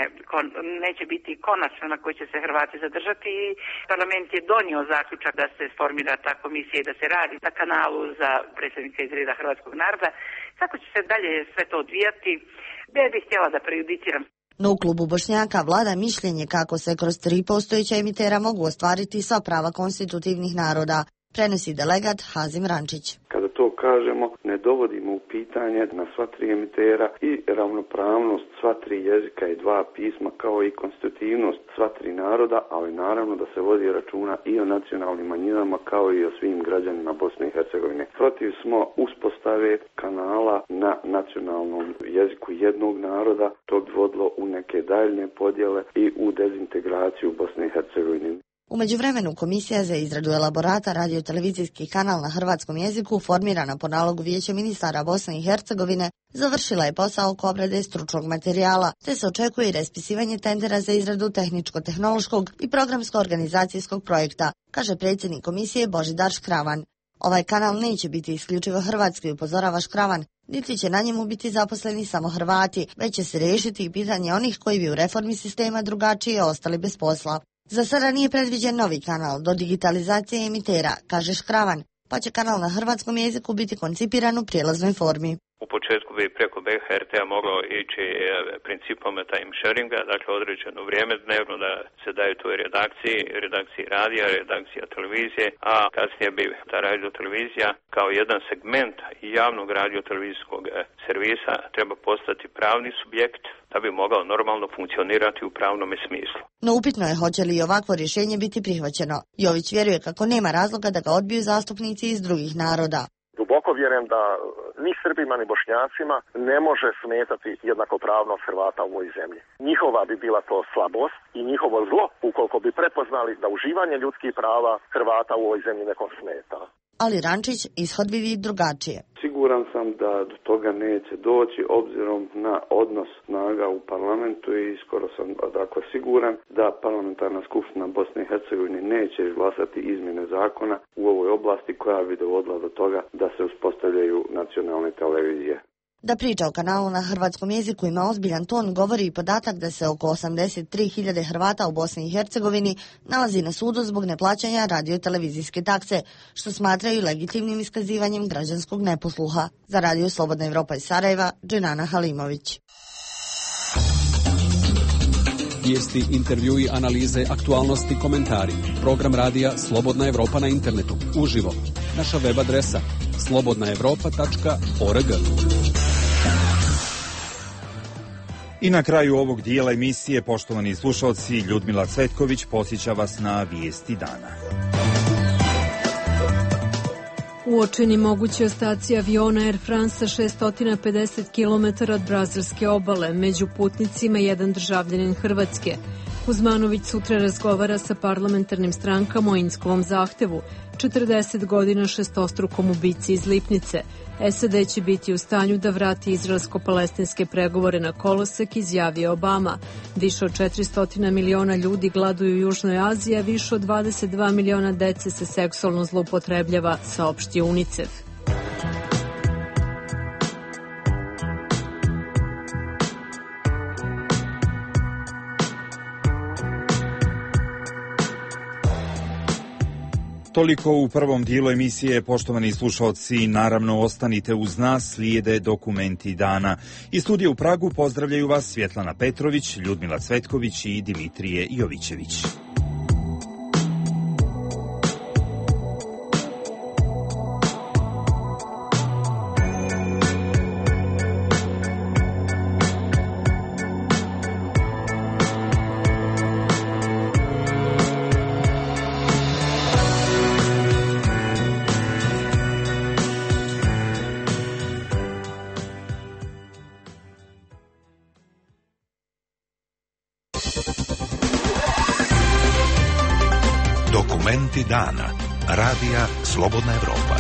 neće biti konačna na kojoj će se Hrvati zadržati i parlament je donio zaključak da se formira ta komisija i da se radi na kanalu za predstavnike iz reda hrvatskog naroda. Kako će se dalje sve to odvijati, ja bih htjela da prejudiciram. No u klubu Bošnjaka vlada mišljenje kako se kroz 3 postojeća emitera mogu ostvariti sva prava konstitutivnih naroda, prenosi delegat Hazim Rančić. Kada to kažemo, ne dovodimo u pitanje na sva 3 emitera i ravnopravnost sva 3 jezika i 2 pisma, kao i konstitutivnost sva 3 naroda, ali naravno da se vodi računa i o nacionalnim manjinama kao i o svim građanima Bosne i Hercegovine. Protiv smo uspostave kanala na nacionalnom jeziku jednog naroda, to bi vodilo u neke daljne podjele i u dezintegraciju Bosne i Hercegovine. U međuvremenu Komisija za izradu elaborata radio-televizijski kanal na hrvatskom jeziku, formirana po nalogu Vijeća ministara Bosne i Hercegovine, završila je posao oko obrade stručnog materijala, te se očekuje i raspisivanje tendera za izradu tehničko-tehnološkog i programsko-organizacijskog projekta, kaže predsjednik komisije Božidar Škravan. Ovaj kanal neće biti isključivo hrvatski, upozorava Škravan, niti će na njemu biti zaposleni samo Hrvati, već će se riješiti i pitanje onih koji bi u reformi sistema drugačije ostali bez posla. Za sada nije predviđen novi kanal do digitalizacije emitera, kaže Škravan, pa će kanal na hrvatskom jeziku biti koncipiran u prijelaznoj formi. U početku bi preko BHRT-a moglo ići principom time sharinga, dakle određeno vrijeme dnevno da se daju toj redakciji radija, redakcija televizije, a kasnije bi ta radiotelevizija kao jedan segment javnog radiotelevizijskog servisa treba postati pravni subjekt da bi mogao normalno funkcionirati u pravnome smislu. No upitno je hoće li ovakvo rješenje biti prihvaćeno. Jović vjeruje kako nema razloga da ga odbiju zastupnici iz drugih naroda. Duboko vjerujem da ni Srbima ni Bošnjacima ne može smetati jednakopravnost Hrvata u ovoj zemlji. Njihova bi bila to slabost i njihovo zlo ukoliko bi prepoznali da uživanje ljudskih prava Hrvata u ovoj zemlji nekom smeta. Ali Rančić ishod vidi drugačije. Siguran sam da do toga neće doći obzirom na odnos snaga u parlamentu i skoro sam dakle siguran da parlamentarna skupština Bosne i Hercegovine neće izglasati izmjene zakona u ovoj oblasti koja bi dovodila do toga da se uspostavljaju nacionalne televizije. Da priča o kanalu na hrvatskom jeziku ima ozbiljan ton govori i podatak da se oko 83.000 Hrvata u Bosni i Hercegovini nalazi na sudu zbog neplaćanja radio-televizijske takse, što smatraju legitimnim iskazivanjem građanskog neposluha. Za Radio Slobodna Evropa iz Sarajeva, Dženana Halimović. Vijesti, intervjui, analize, aktualnosti, komentari. Program radija Slobodna Evropa na internetu. Uživo. Naša web adresa slobodnaevropa.org. I na kraju ovog dijela emisije, poštovani slušalci, Ljudmila Cvetković podsjeća vas na vijesti dana. Uočeni mogući ostaci aviona Air France 650 km od brazilske obale, među putnicima jedan državljanin Hrvatske. Kuzmanović sutra razgovara sa parlamentarnim strankama o Inskovom zahtevu, 40 godina šestostrukom ubici iz Lipnice. SAD će biti u stanju da vrati izraelsko-palestinske pregovore na kolosek, izjavio Obama. Više od 400 miliona ljudi gladuju u Južnoj Aziji, a više od 22 miliona dece se seksualno zloupotrebljava, saopštio UNICEF. Toliko u prvom dijelu emisije, poštovani slušalci, naravno ostanite uz nas, slijede dokumenti dana. Iz studija u Pragu pozdravljaju vas Svjetlana Petrović, Ljudmila Cvetković i Dimitrije Jovićević. Dokumenti dana. Radija Slobodna Evropa.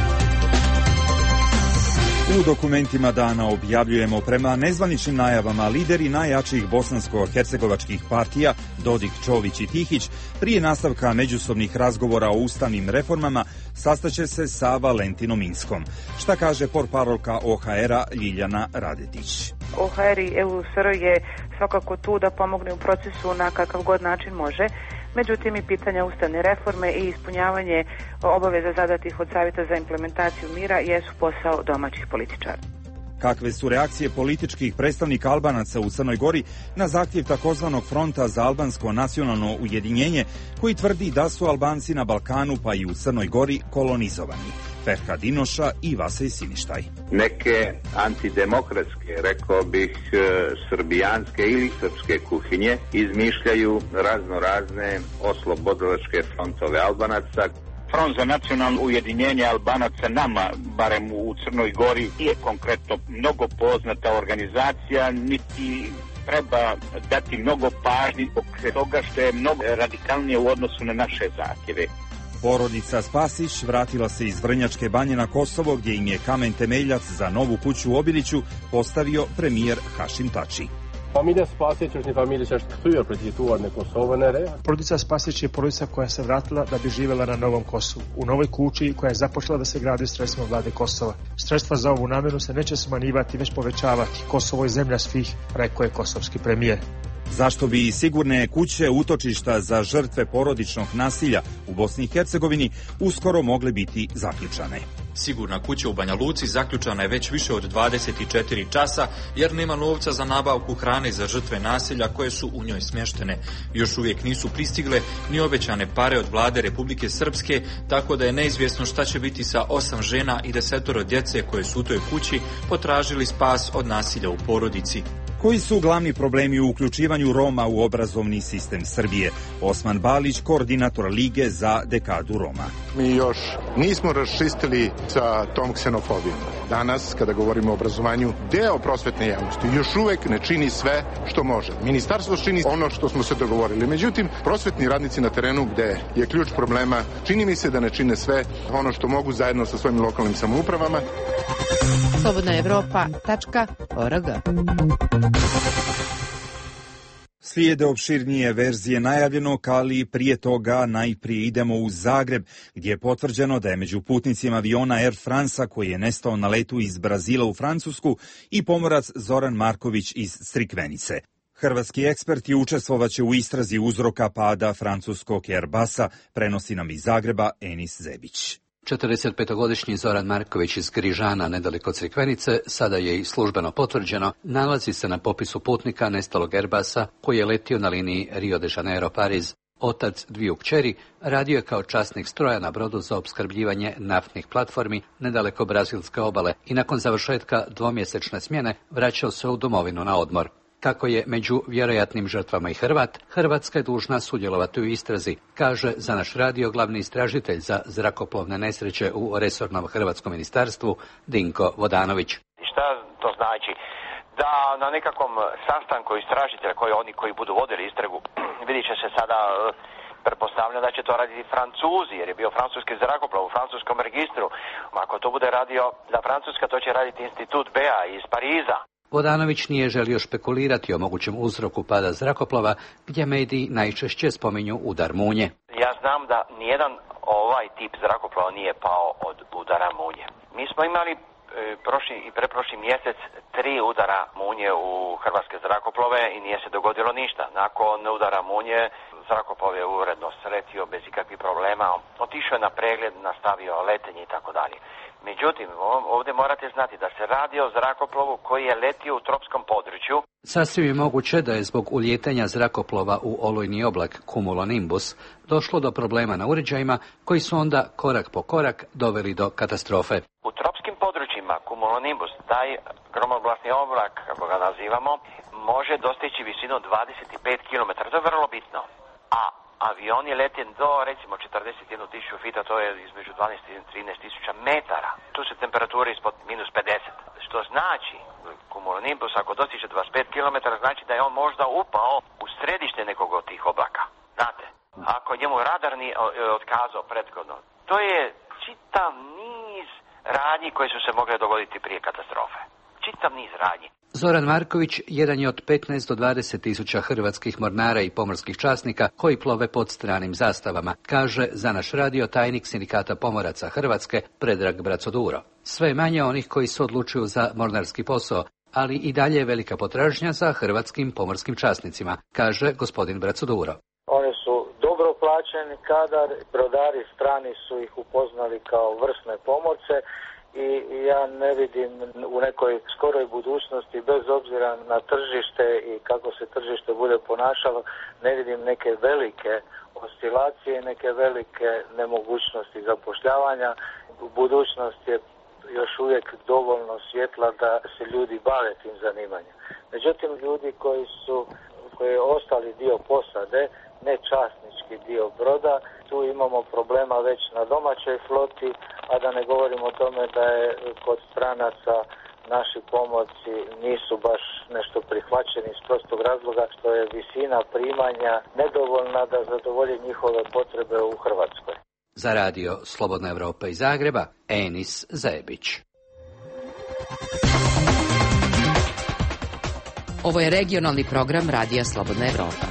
U dokumentima dana objavljujemo prema nezvaničnim najavama lideri najjačih bosansko-hercegovačkih partija Dodik, Čović i Tihić prije nastavka međusobnih razgovora o ustavnim reformama sastaće se sa Valentinom Inskom. Šta kaže portparolka OHR-a Ljiljana Radetić? OHR i EUSR je svakako tu da pomogne u procesu na kakav god način može. Međutim, i pitanja ustavne reforme i ispunjavanje obaveza zadatih od Savjeta za implementaciju mira jesu posao domaćih političara. Kakve su reakcije političkih predstavnika Albanaca u Crnoj Gori na zahtjev takozvanog Fronta za albansko nacionalno ujedinjenje, koji tvrdi da su Albanci na Balkanu pa i u Crnoj Gori kolonizovani? Ferhat Dinoša i Vasej Siništaj. Neke antidemokratske, rekao bih, srbijanske ili srpske kuhinje izmišljaju razne oslobodilačke frontove Albanaca. Front za nacionalno ujedinjenje Albanaca nama, barem u Crnoj Gori, nije konkretno mnogo poznata organizacija, niti treba dati mnogo pažnje zbog toga što je mnogo radikalnije u odnosu na naše zahtjeve. Porodica Spasić vratila se iz Vrnjačke Banje na Kosovo, gdje im je kamen temeljac za novu kuću u Obiliću postavio premijer Hašim Tači. Familja Spasić është një familje që është kthyer për të jetuar në Kosovën e re. Porodica Spasić je porodica koja se vratila da bi živjela na novom Kosovu, u novoj kući koja je započela da se gradi sredstvima vlade Kosova. Sredstva za ovu namjenu se neće smanjivati, već povećavati. Kosovo je zemlja svih, rekao je kosovski premijer. Zašto bi sigurne kuće utočišta za žrtve porodičnog nasilja u Bosni i Hercegovini uskoro mogle biti zaključane? Sigurna kuća u Banja Luci zaključana je već više od 24 časa jer nema novca za nabavku hrane za žrtve nasilja koje su u njoj smještene. Još uvijek nisu pristigle ni obećane pare od vlade Republike Srpske, tako da je neizvjesno šta će biti sa 8 žena i 10 djece koje su u toj kući potražili spas od nasilja u porodici. Koji su glavni problemi u uključivanju Roma u obrazovni sistem Srbije? Osman Balić, koordinator Lige za dekadu Roma. Mi još nismo raščistili sa tom ksenofobijom. Danas, kada govorimo o obrazovanju, deo prosvetne javnosti još uvek ne čini sve što može. Ministarstvo čini ono što smo se dogovorili. Međutim, prosvetni radnici na terenu, gde je ključ problema, čini mi se da ne čine sve ono što mogu zajedno sa svojim lokalnim samoupravama. Slobodna Evropa.org. Slijede opširnije verzije najavljenog, ali prije toga najprije idemo u Zagreb, gdje je potvrđeno da je među putnicima aviona Air France-a koji je nestao na letu iz Brazila u Francusku i pomorac Zoran Marković iz Crikvenice. Hrvatski eksperti učestvovaće u istrazi uzroka pada francuskog Airbusa, prenosi nam iz Zagreba Enis Zebić. 45-godišnji Zoran Marković iz Grižana, nedaleko Crikvenice, sada je i službeno potvrđeno, nalazi se na popisu putnika nestalog Airbusa koji je letio na liniji Rio de Janeiro-Pariz. Otac dviju kćeri radio je kao časnik stroja na brodu za opskrbljivanje naftnih platformi nedaleko brazilske obale i nakon završetka dvomjesečne smjene vraćao se u domovinu na odmor. Kako je među vjerojatnim žrtvama i Hrvat, Hrvatska je dužna sudjelovati u istrazi, kaže za naš radio glavni istražitelj za zrakoplovne nesreće u resornom hrvatskom ministarstvu Dinko Vodanović. Šta to znači? Da na nekakvom sastanku istražitelja, oni koji budu vodili istragu, vidit će se sada, pretpostavljam da će to raditi Francuzi, jer je bio francuski zrakoplov u francuskom registru. Ako to bude radio za Francuska, to će raditi institut BEA iz Pariza. Vodanović nije želio špekulirati o mogućem uzroku pada zrakoplova, gdje mediji najčešće spominju udar munje. Ja znam da nijedan ovaj tip zrakoplova nije pao od udara munje. Mi smo imali prošli i preprošli mjesec 3 udara munje u hrvatske zrakoplove i nije se dogodilo ništa. Nakon udara munje zrakoplov je uredno sletio bez ikakvih problema, otišao na pregled, nastavio letenje i tako dalje. Međutim, ovdje morate znati da se radi o zrakoplovu koji je letio u tropskom području. Sasvim je moguće da je zbog uljetanja zrakoplova u olujni oblak cumulonimbus došlo do problema na uređajima koji su onda korak po korak doveli do katastrofe. U tropskim područjima cumulonimbus, taj gromoblasni oblak, kako ga nazivamo, može dostići visinu 25 km. To je vrlo bitno. A avioni lete do recimo 41.000 fita, to je između 12 i 13.000 metara. Tu se temperatura ispod minus 50, što znači cumulonimbus ako dostiže 25 km znači da je on možda upao u središte nekog od tih oblaka. Znate, ako njemu radar nije otkazao prethodno, to je čitav niz radnji koje su se mogle dogoditi prije katastrofe. Čitav niz radnji. Zoran Marković jedan je od 15 do 20 tisuća hrvatskih mornara i pomorskih časnika koji plove pod stranim zastavama, kaže za naš radio tajnik Sindikata pomoraca Hrvatske Predrag Bracoduro. Sve manje onih koji se odlučuju za mornarski posao, ali i dalje je velika potražnja za hrvatskim pomorskim časnicima, kaže gospodin Bracoduro. Oni su dobro plaćeni kadar, brodari strani su ih upoznali kao vrsne pomorce i ja ne vidim u nekoj skoroj budućnosti, bez obzira na tržište i kako se tržište bude ponašalo, ne vidim neke velike oscilacije, neke velike nemogućnosti zapošljavanja. Budućnost je još uvijek dovoljno svjetla da se ljudi bave tim zanimanjem. Međutim, ljudi koji je ostali dio posade, ne časnički dio broda, tu imamo problema već na domaćoj floti, a da ne govorimo o tome da je kod stranaca naši pomorci nisu baš nešto prihvaćeni iz prostog razloga što je visina primanja nedovoljna da zadovolji njihove potrebe u Hrvatskoj. Za radio Slobodna Evropa iz Zagreba, Enis Zebić. Ovo je regionalni program Radija Slobodna Evropa.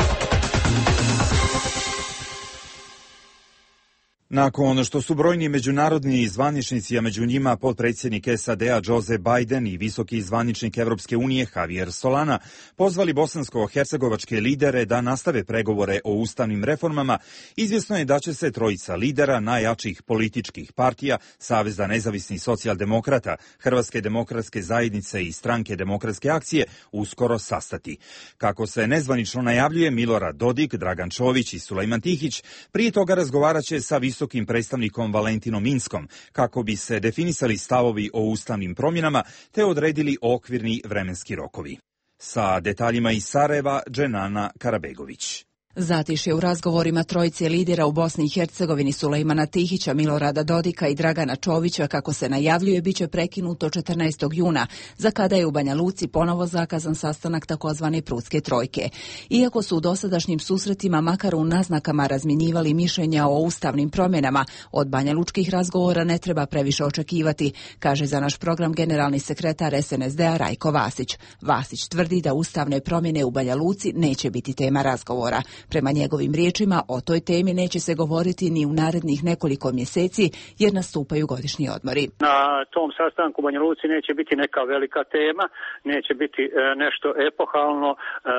Nakon što su brojni međunarodni zvaničnici, a među njima potpredsjednik SAD-a Joe Biden i visoki zvaničnik Evropske unije Javier Solana pozvali bosansko-hercegovačke lidere da nastave pregovore o ustavnim reformama, izvjesno je da će se trojica lidera najjačih političkih partija, Saveza nezavisnih socijaldemokrata, Hrvatske demokratske zajednice i Stranke demokratske akcije uskoro sastati. Kako se nezvanično najavljuje, Milorad Dodik, Dragan Čović i Sulejman Tihić prije toga razgovarat će sa visokim predstavnikom Valentinom Inskom kako bi se definisali stavovi o ustavnim promjenama te odredili okvirni vremenski rokovi. Sa detaljima iz Sarajeva, Dženana Karabegović. Zatišje u razgovorima trojice lidera u Bosni i Hercegovini Sulejmana Tihića, Milorada Dodika i Dragana Čovića, kako se najavljuje, bit će prekinuto 14. juna, za kada je u Banja Luci ponovo zakazan sastanak takozvane Prudske trojke. Iako su u dosadašnjim susretima makar u naznakama razmjenjivali mišljenja o ustavnim promjenama, od banja lučkih razgovora ne treba previše očekivati, kaže za naš program generalni sekretar SNSD-a Rajko Vasić. Vasić tvrdi da ustavne promjene u Banja Luci neće biti tema razgovora. Prema njegovim riječima, o toj temi neće se govoriti ni u narednih nekoliko mjeseci, jer nastupaju godišnji odmori. Na tom sastanku u Banja Luci neće biti neka velika tema, neće biti nešto epohalno,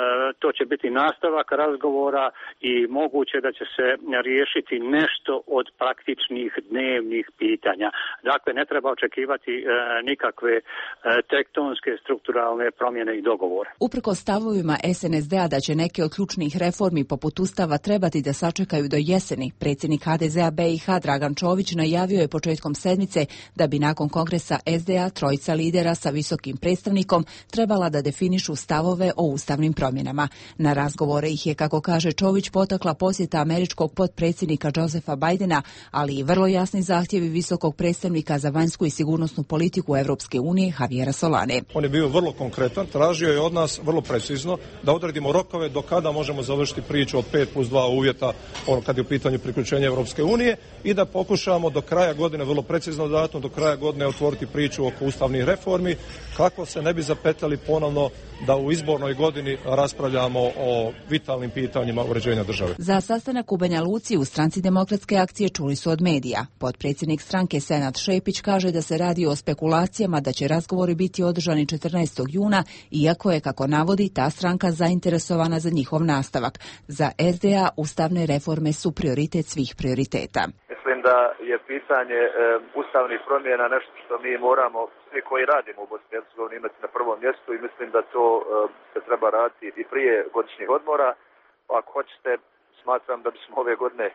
to će biti nastavak razgovora i moguće da će se riješiti nešto od praktičnih dnevnih pitanja. Dakle, ne treba očekivati nikakve tektonske, strukturalne promjene i dogovore. Uprkos stavovima SNSD-a da će neke od ključnih reformi poput Ustava trebati da sačekaju do jeseni, predsjednik HDZ-a BiH Dragan Čović najavio je početkom sedmice da bi nakon kongresa SDA trojica lidera sa visokim predstavnikom trebala da definišu stavove o ustavnim promjenama. Na razgovore ih je, kako kaže Čović, potakla posjeta američkog potpredsjednika Josepha Bidena, ali i vrlo jasni zahtjevi visokog predstavnika za vanjsku i sigurnosnu politiku Evropske unije Javiera Solane. On je bio vrlo konkretan, tražio je od nas vrlo precizno da odredimo rokove do kada možemo završiti priču od 5+2 uvjeta kad je u pitanju priključenja Europske unije i da pokušamo do kraja godine, vrlo precizno datum, do kraja godine otvoriti priču oko ustavnih reformi kako se ne bi zapetali ponovno da u izbornoj godini raspravljamo o vitalnim pitanjima uređenja države. Za sastanak u Banja Luci u Stranci demokratske akcije čuli su od medija. Potpredsjednik stranke Senad Šepić kaže da se radi o spekulacijama da će razgovori biti održani 14. juna, iako je, kako navodi, ta stranka zainteresovana za njihov nastavak. Za SDA ustavne reforme su prioritet svih prioriteta. Mislim da je pitanje ustavnih promjena nešto što mi moramo, svi koji radimo u Bosni i Hercegovini, imati na prvom mjestu i mislim da to se treba raditi i prije godišnjih odmora. Ako hoćete, smatram da bismo ove godine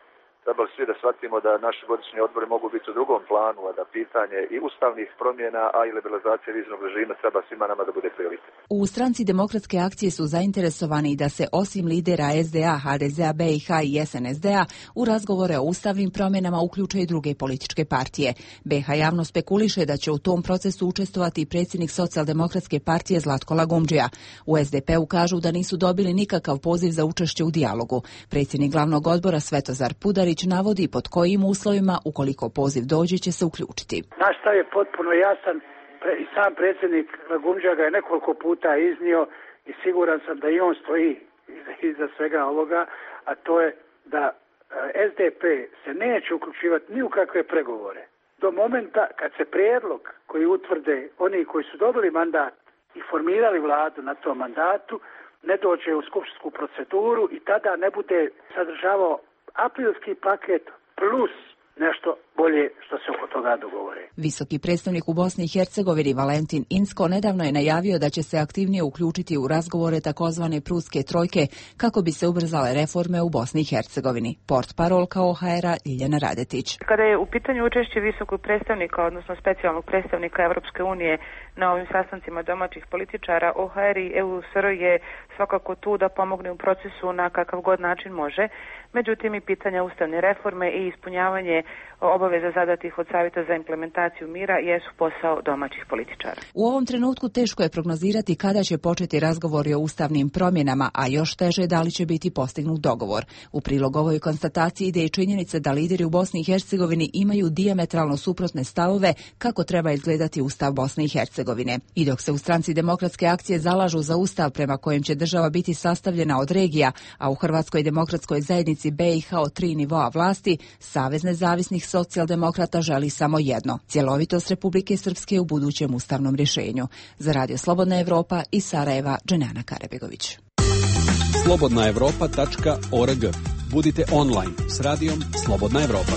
trebali svi da shvatimo da naši godišnji odbori mogu biti u drugom planu, a da pitanje i ustavnih promjena, a i liberalizacije viznog režima treba svima nama da bude prioritet. U stranci Demokratske akcije su zainteresovani da se osim lidera SDA, HDZ-a, BiH i SNSD-a u razgovore o ustavnim promjenama uključe i druge političke partije. BiH javno spekuliše da će u tom procesu učestvovati i predsjednik Socijaldemokratske partije Zlatko Lagumdžija. U SDP-u kažu da nisu dobili nikakav poziv za učešće u dijalogu. Predsjednik glavnog odbora Svetozar Pudarić navodi pod kojim uslovima, ukoliko poziv dođe, će se uključiti. Naš stav je potpuno jasan i sam predsjednik Lagumdžija ga je nekoliko puta iznio i siguran sam da i on stoji iza svega ovoga, a to je da SDP se neće uključivati ni u kakve pregovore do momenta kad se prijedlog koji utvrde oni koji su dobili mandat i formirali vladu na tom mandatu ne dođe u skupštinsku proceduru i tada ne bude sadržavao aprilski paket plus nešto bolje što se oko toga dogovore. Visoki predstavnik u Bosni i Hercegovini Valentin Inzko nedavno je najavio da će se aktivnije uključiti u razgovore takozvane Pruske trojke kako bi se ubrzale reforme u Bosni i Hercegovini. Portparolka OHR-a Ljiljana Radetić. Kada je u pitanju učešće visokog predstavnika, odnosno specijalnog predstavnika Evropske unije na ovim sastancima domaćih političara, OHR i EUSR je svakako tu da pomogne u procesu na kakav god način može. Međutim, i pitanja ustavne reforme i ispunjavanje obaveza zadatih od Savjeta za implementaciju mira jesu posao domaćih političara. U ovom trenutku teško je prognozirati kada će početi razgovori o ustavnim promjenama, a još teže da li će biti postignut dogovor. U prilog ovoj konstataciji ide i činjenica da lideri u Bosni i Hercegovini imaju dijametralno suprotne stavove kako treba izgledati ustav Bosne i Hercegovine. I dok se u stranci Demokratske akcije zalažu za ustav prema kojem će država biti sastavljena od regija, a u Hrvatskoj demokratskoj zajednici BiH od 3 nivoa vlasti, Savez nezavisnih socijaldemokrata želi samo jedno, cjelovitost Republike Srpske u budućem ustavnom rješenju. Za Radio Slobodna Evropa iz Sarajeva, Dženana Karebegović. slobodnaevropa.org. Budite online s radijom Slobodna Evropa.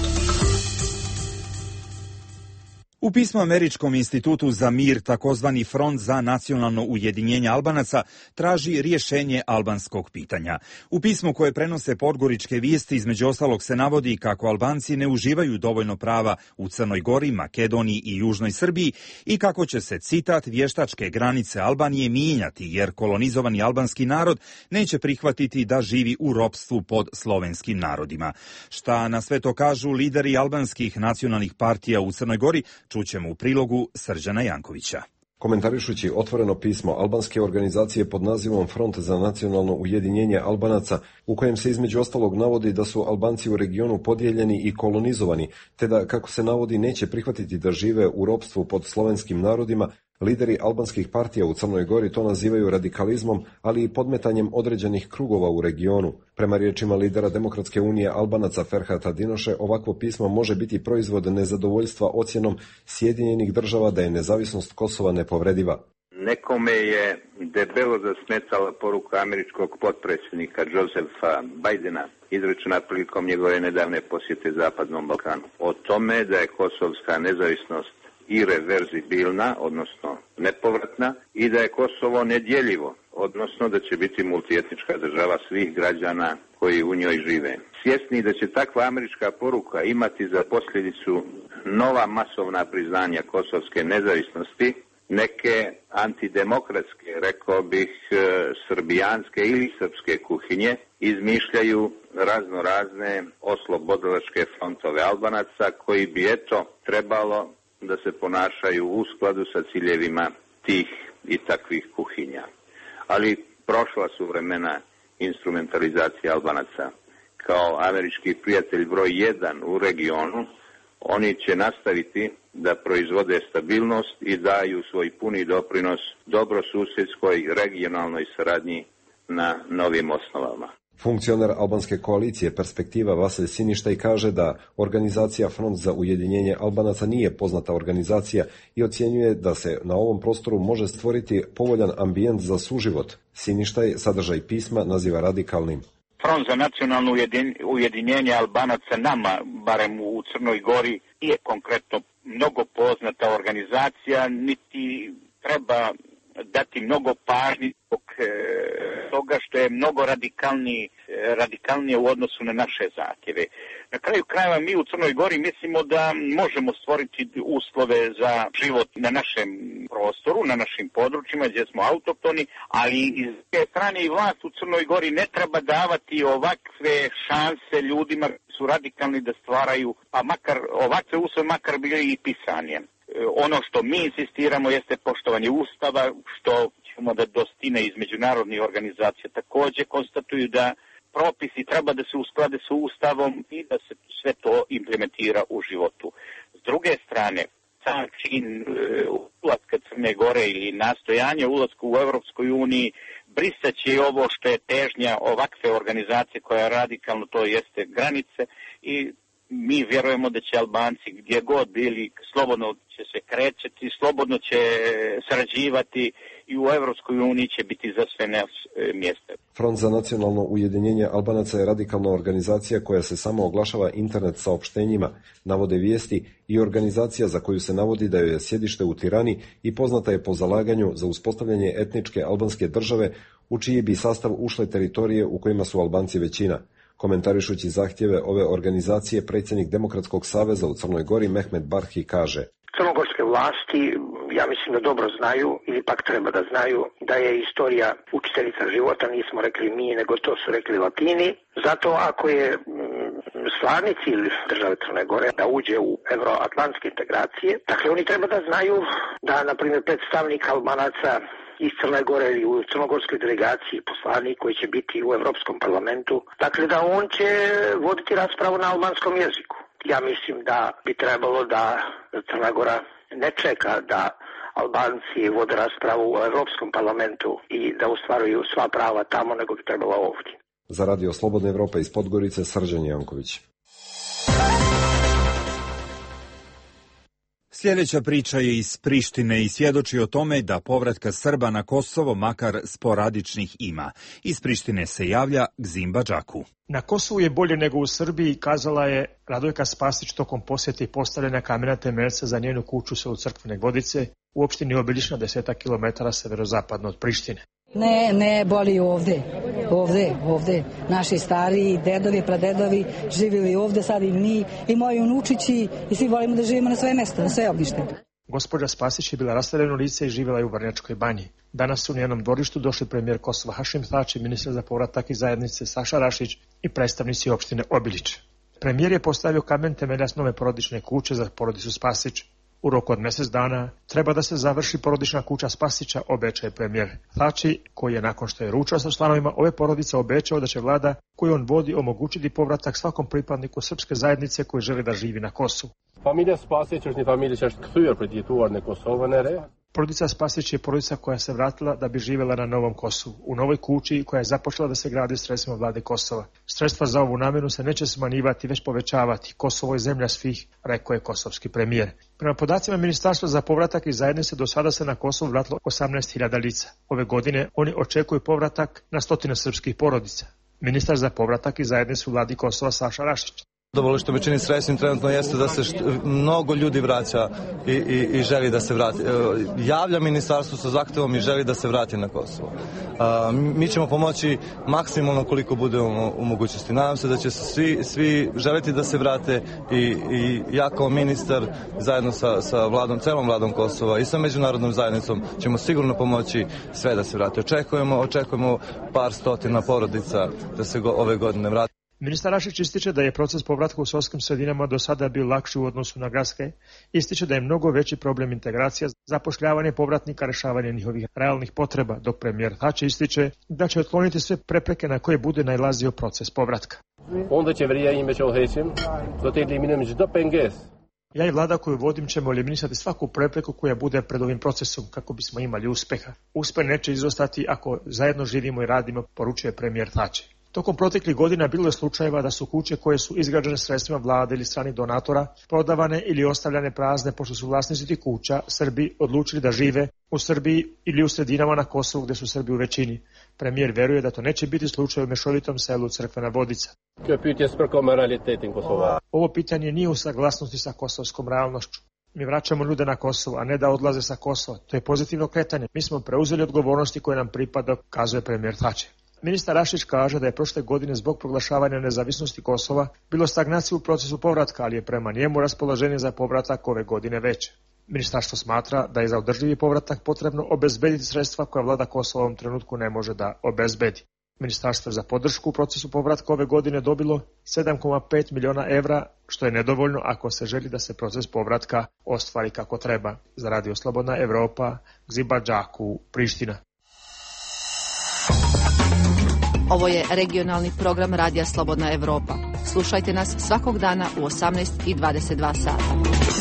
U pismu Američkom institutu za mir, takozvani Front za nacionalno ujedinjenje Albanaca traži rješenje albanskog pitanja. U pismu koje prenose podgoričke vijesti između ostalog se navodi kako Albanci ne uživaju dovoljno prava u Crnoj Gori, Makedoniji i Južnoj Srbiji i kako će se, citat, vještačke granice Albanije mijenjati jer kolonizovani albanski narod neće prihvatiti da živi u ropstvu pod slovenskim narodima. Šta na sve to kažu lideri albanskih nacionalnih partija u Crnoj Gori, čućemo u prilogu Srđana Jankovića. Komentarišući otvoreno pismo albanske organizacije pod nazivom Front za nacionalno ujedinjenje Albanaca, u kojem se između ostalog navodi da su Albanci u regionu podijeljeni i kolonizovani, te da, kako se navodi, neće prihvatiti da žive u ropstvu pod slovenskim narodima, lideri albanskih partija u Crnoj Gori to nazivaju radikalizmom, ali i podmetanjem određenih krugova u regionu. Prema riječima lidera Demokratske unije Albanaca Ferhata Dinoše, ovakvo pismo može biti proizvod nezadovoljstva ocjenom Sjedinjenih država da je nezavisnost Kosova nepovrediva. Nekome je debelo zasmetala poruka američkog potpredsjednika Josepha Bidena izrečena prilikom njegove nedavne posjete Zapadnom Balkanu. O tome da je kosovska nezavisnost irreverzibilna, odnosno nepovratna, i da je Kosovo nedjeljivo, odnosno da će biti multietnička država svih građana koji u njoj žive. Svjesni da će takva američka poruka imati za posljedicu nova masovna priznanja kosovske nezavisnosti, neke antidemokratske, rekao bih, srbijanske ili srpske kuhinje izmišljaju raznorazne oslobodilačke frontove Albanaca koji bi trebalo da se ponašaju u skladu sa ciljevima tih i takvih kuhinja. Ali prošla su vremena instrumentalizacije Albanaca. Kao američki prijatelj broj 1 u regionu, oni će nastaviti da proizvode stabilnost i daju svoj puni doprinos dobrosusjedskoj regionalnoj saradnji na novim osnovama. Funkcioner albanske koalicije Perspektiva Vasilj Siništaj kaže da organizacija Front za ujedinjenje Albanaca nije poznata organizacija i ocjenjuje da se na ovom prostoru može stvoriti povoljan ambijent za suživot. Siništaj sadržaj pisma naziva radikalnim. Front za nacionalno ujedinjenje Albanaca nama, barem u Crnoj Gori, nije konkretno mnogo poznata organizacija, niti treba dati mnogo pažnje zbog toga što je mnogo radikalnije u odnosu na naše zahtjeve. Na kraju krajeva mi u Crnoj Gori mislimo da možemo stvoriti uslove za život na našem prostoru, na našim područjima gdje smo autohtoni, ali iz te strane i vlast u Crnoj Gori ne treba davati ovakve šanse ljudima koji su radikalni da stvaraju, pa makar ovakve uslove, makar bili i pisanjem. Ono što mi insistiramo jeste poštovanje Ustava, što ćemo da dostine iz međunarodnih organizacija također konstatuju da propisi treba da se usklade sa Ustavom i da se sve to implementira u životu. S druge strane, sam čin ulaska Crne Gore ili nastojanje ulaska u Europskoj uniji brisaće i ovo što je težnja ovakve organizacije koja radikalno to jeste granice i mi vjerujemo da će Albanci gdje god bili slobodno će se krećati, slobodno će sarađivati i u Evropskoj uniji će biti za sve nas mjesta. Front za nacionalno ujedinjenje Albanaca je radikalna organizacija koja se samo oglašava internet saopštenjima, navode vijesti i organizacija za koju se navodi da joj je sjedište u Tirani i poznata je po zalaganju za uspostavljanje etničke albanske države u čiji bi sastav ušle teritorije u kojima su Albanci većina. Komentarišući zahtjeve ove organizacije, predsjednik Demokratskog saveza u Crnoj Gori Mehmet Barhi kaže: Crnogorske vlasti, ja mislim da dobro znaju, ili pak treba da znaju, da je istorija učiteljica života, nismo rekli mi, nego to su rekli Latini. Zato ako je stvarni cilj države Crne Gore da uđe u euroatlantske integracije, dakle oni treba da znaju da, na primjer, predstavnik Albanaca iz Crne Gore ili u crnogorskoj delegaciji, poslanik koji će biti u Europskom parlamentu, dakle da on će voditi raspravu na albanskom jeziku. Ja mislim da bi trebalo da Crna Gora ne čeka da Albanci vode raspravu u Europskom parlamentu i da ostvaruju sva prava tamo, nego bi trebalo ovdje. Za Radio Slobodna Evropa iz Podgorice, Srđan Janković. Sljedeća priča je iz Prištine i svjedoči o tome da povratka Srba na Kosovo makar sporadičnih ima. Iz Prištine se javlja Gzimba Džaku. Na Kosovu je bolje nego u Srbiji, kazala je Radojka Spasić tokom posjete i postavljanja kamena temeljca za njenu kuću u selu Crkvene Vodice u opštini Obilišna, 10 km severozapadno od Prištine. Ne, boli ovdje. Naši stariji, dedovi, pradedovi živjeli ovdje, sad i mi, i moji unučići, i svi volimo da živimo na svoje mjesto, na sve ognjište. Gospođa Spasić je bila rastavljeno lice i živjela je u Vrnjačkoj banji. Danas su u njenom dvorištu došli premijer Kosova Hašim Tači, ministar za povratak iz zajednice Saša Rašić i predstavnici opštine Obilić. Premijer je postavio kamen temeljac nove porodične kuće za porodicu Spasić. U roku od mjesec dana treba da se završi porodična kuća Spasića, obećaje premijer Tači, koji je nakon što je ručao sa članovima ove porodice obećao da će vlada koju on vodi omogućiti povratak svakom pripadniku srpske zajednice koji želi da živi na Kosovu. Familja Spasić është një familje që është kthyer për të jetuar në Kosovën e re. Porodica Spasić je porodica koja se vratila da bi živjela na novom Kosovu, u novoj kući koja je započela da se gradi sredstvima vlade Kosova. Sredstva za ovu namjenu se neće smanjivati, već povećavati. Kosovo je zemlja svih, rekao je kosovski premijer. Prema podacima Ministarstva za povratak i zajednice, do sada se na Kosovu vratilo 18.000 lica. Ove godine oni očekuju povratak na 100 srpskih porodica. Ministar za povratak i zajednice u vladi Kosova Saša Rašić. Zadovoljstvo većini srećnim trenutno jeste da se mnogo ljudi vraća i želi da se vrati. Javlja ministarstvo sa zahtevom i želi da se vrati na Kosovo. Mi ćemo pomoći maksimalno koliko budemo u mogućnosti. Nadam se da će svi želiti da se vrate i ja kao ministar zajedno sa vladom, celom vladom Kosova i sa međunarodnom zajednicom ćemo sigurno pomoći sve da se vrate. Očekujemo par stotina porodica da se ove godine vrati. Ministar Rašić ističe da je proces povratka u seoskim sredinama do sada bio lakši u odnosu na gradske. Ističe da je mnogo veći problem integracija, zapošljavanje povratnika, rešavanje njihovih realnih potreba, dok premijer Tači ističe da će otkloniti sve prepreke na koje bude najlazio proces povratka. Onda će ime će ohećim, do te eliminujemo çdo pengesë. Ja i vlada koju vodim ćemo eliminisati svaku prepreku koja bude pred ovim procesom kako bismo imali uspeha. Uspeh neće izostati ako zajedno živimo i radimo, poručuje premijer Tači. Tokom proteklih godina bilo je slučajeva da su kuće koje su izgrađene sredstvima vlade ili stranih donatora prodavane ili ostavljane prazne pošto su vlasnici tih kuća Srbi odlučili da žive u Srbiji ili u sredinama na Kosovu gdje su Srbi u većini. Premijer veruje da to neće biti slučaj u mešovitom selu Crkvena Vodica. Ovo pitanje nije u saglasnosti sa kosovskom realnošću. Mi vraćamo ljude na Kosovo, a ne da odlaze sa Kosova. To je pozitivno kretanje. Mi smo preuzeli odgovornosti koje nam pripada, kazuje premijer Tači. Ministar Rašić kaže da je prošle godine zbog proglašavanja nezavisnosti Kosova bilo stagnacije u procesu povratka, ali je prema njemu raspoloženje za povratak ove godine veće. Ministarstvo smatra da je za održivi povratak potrebno obezbediti sredstva koja vlada Kosova u ovom trenutku ne može da obezbedi. Ministarstvo je za podršku u procesu povratka ove godine dobilo 7,5 miliona evra, što je nedovoljno ako se želi da se proces povratka ostvari kako treba. Za Radio Slobodna Evropa, Gziba Đaku, Priština. Ovo je regionalni program Radija Slobodna Evropa. Slušajte nas svakog dana u 18:22 sata.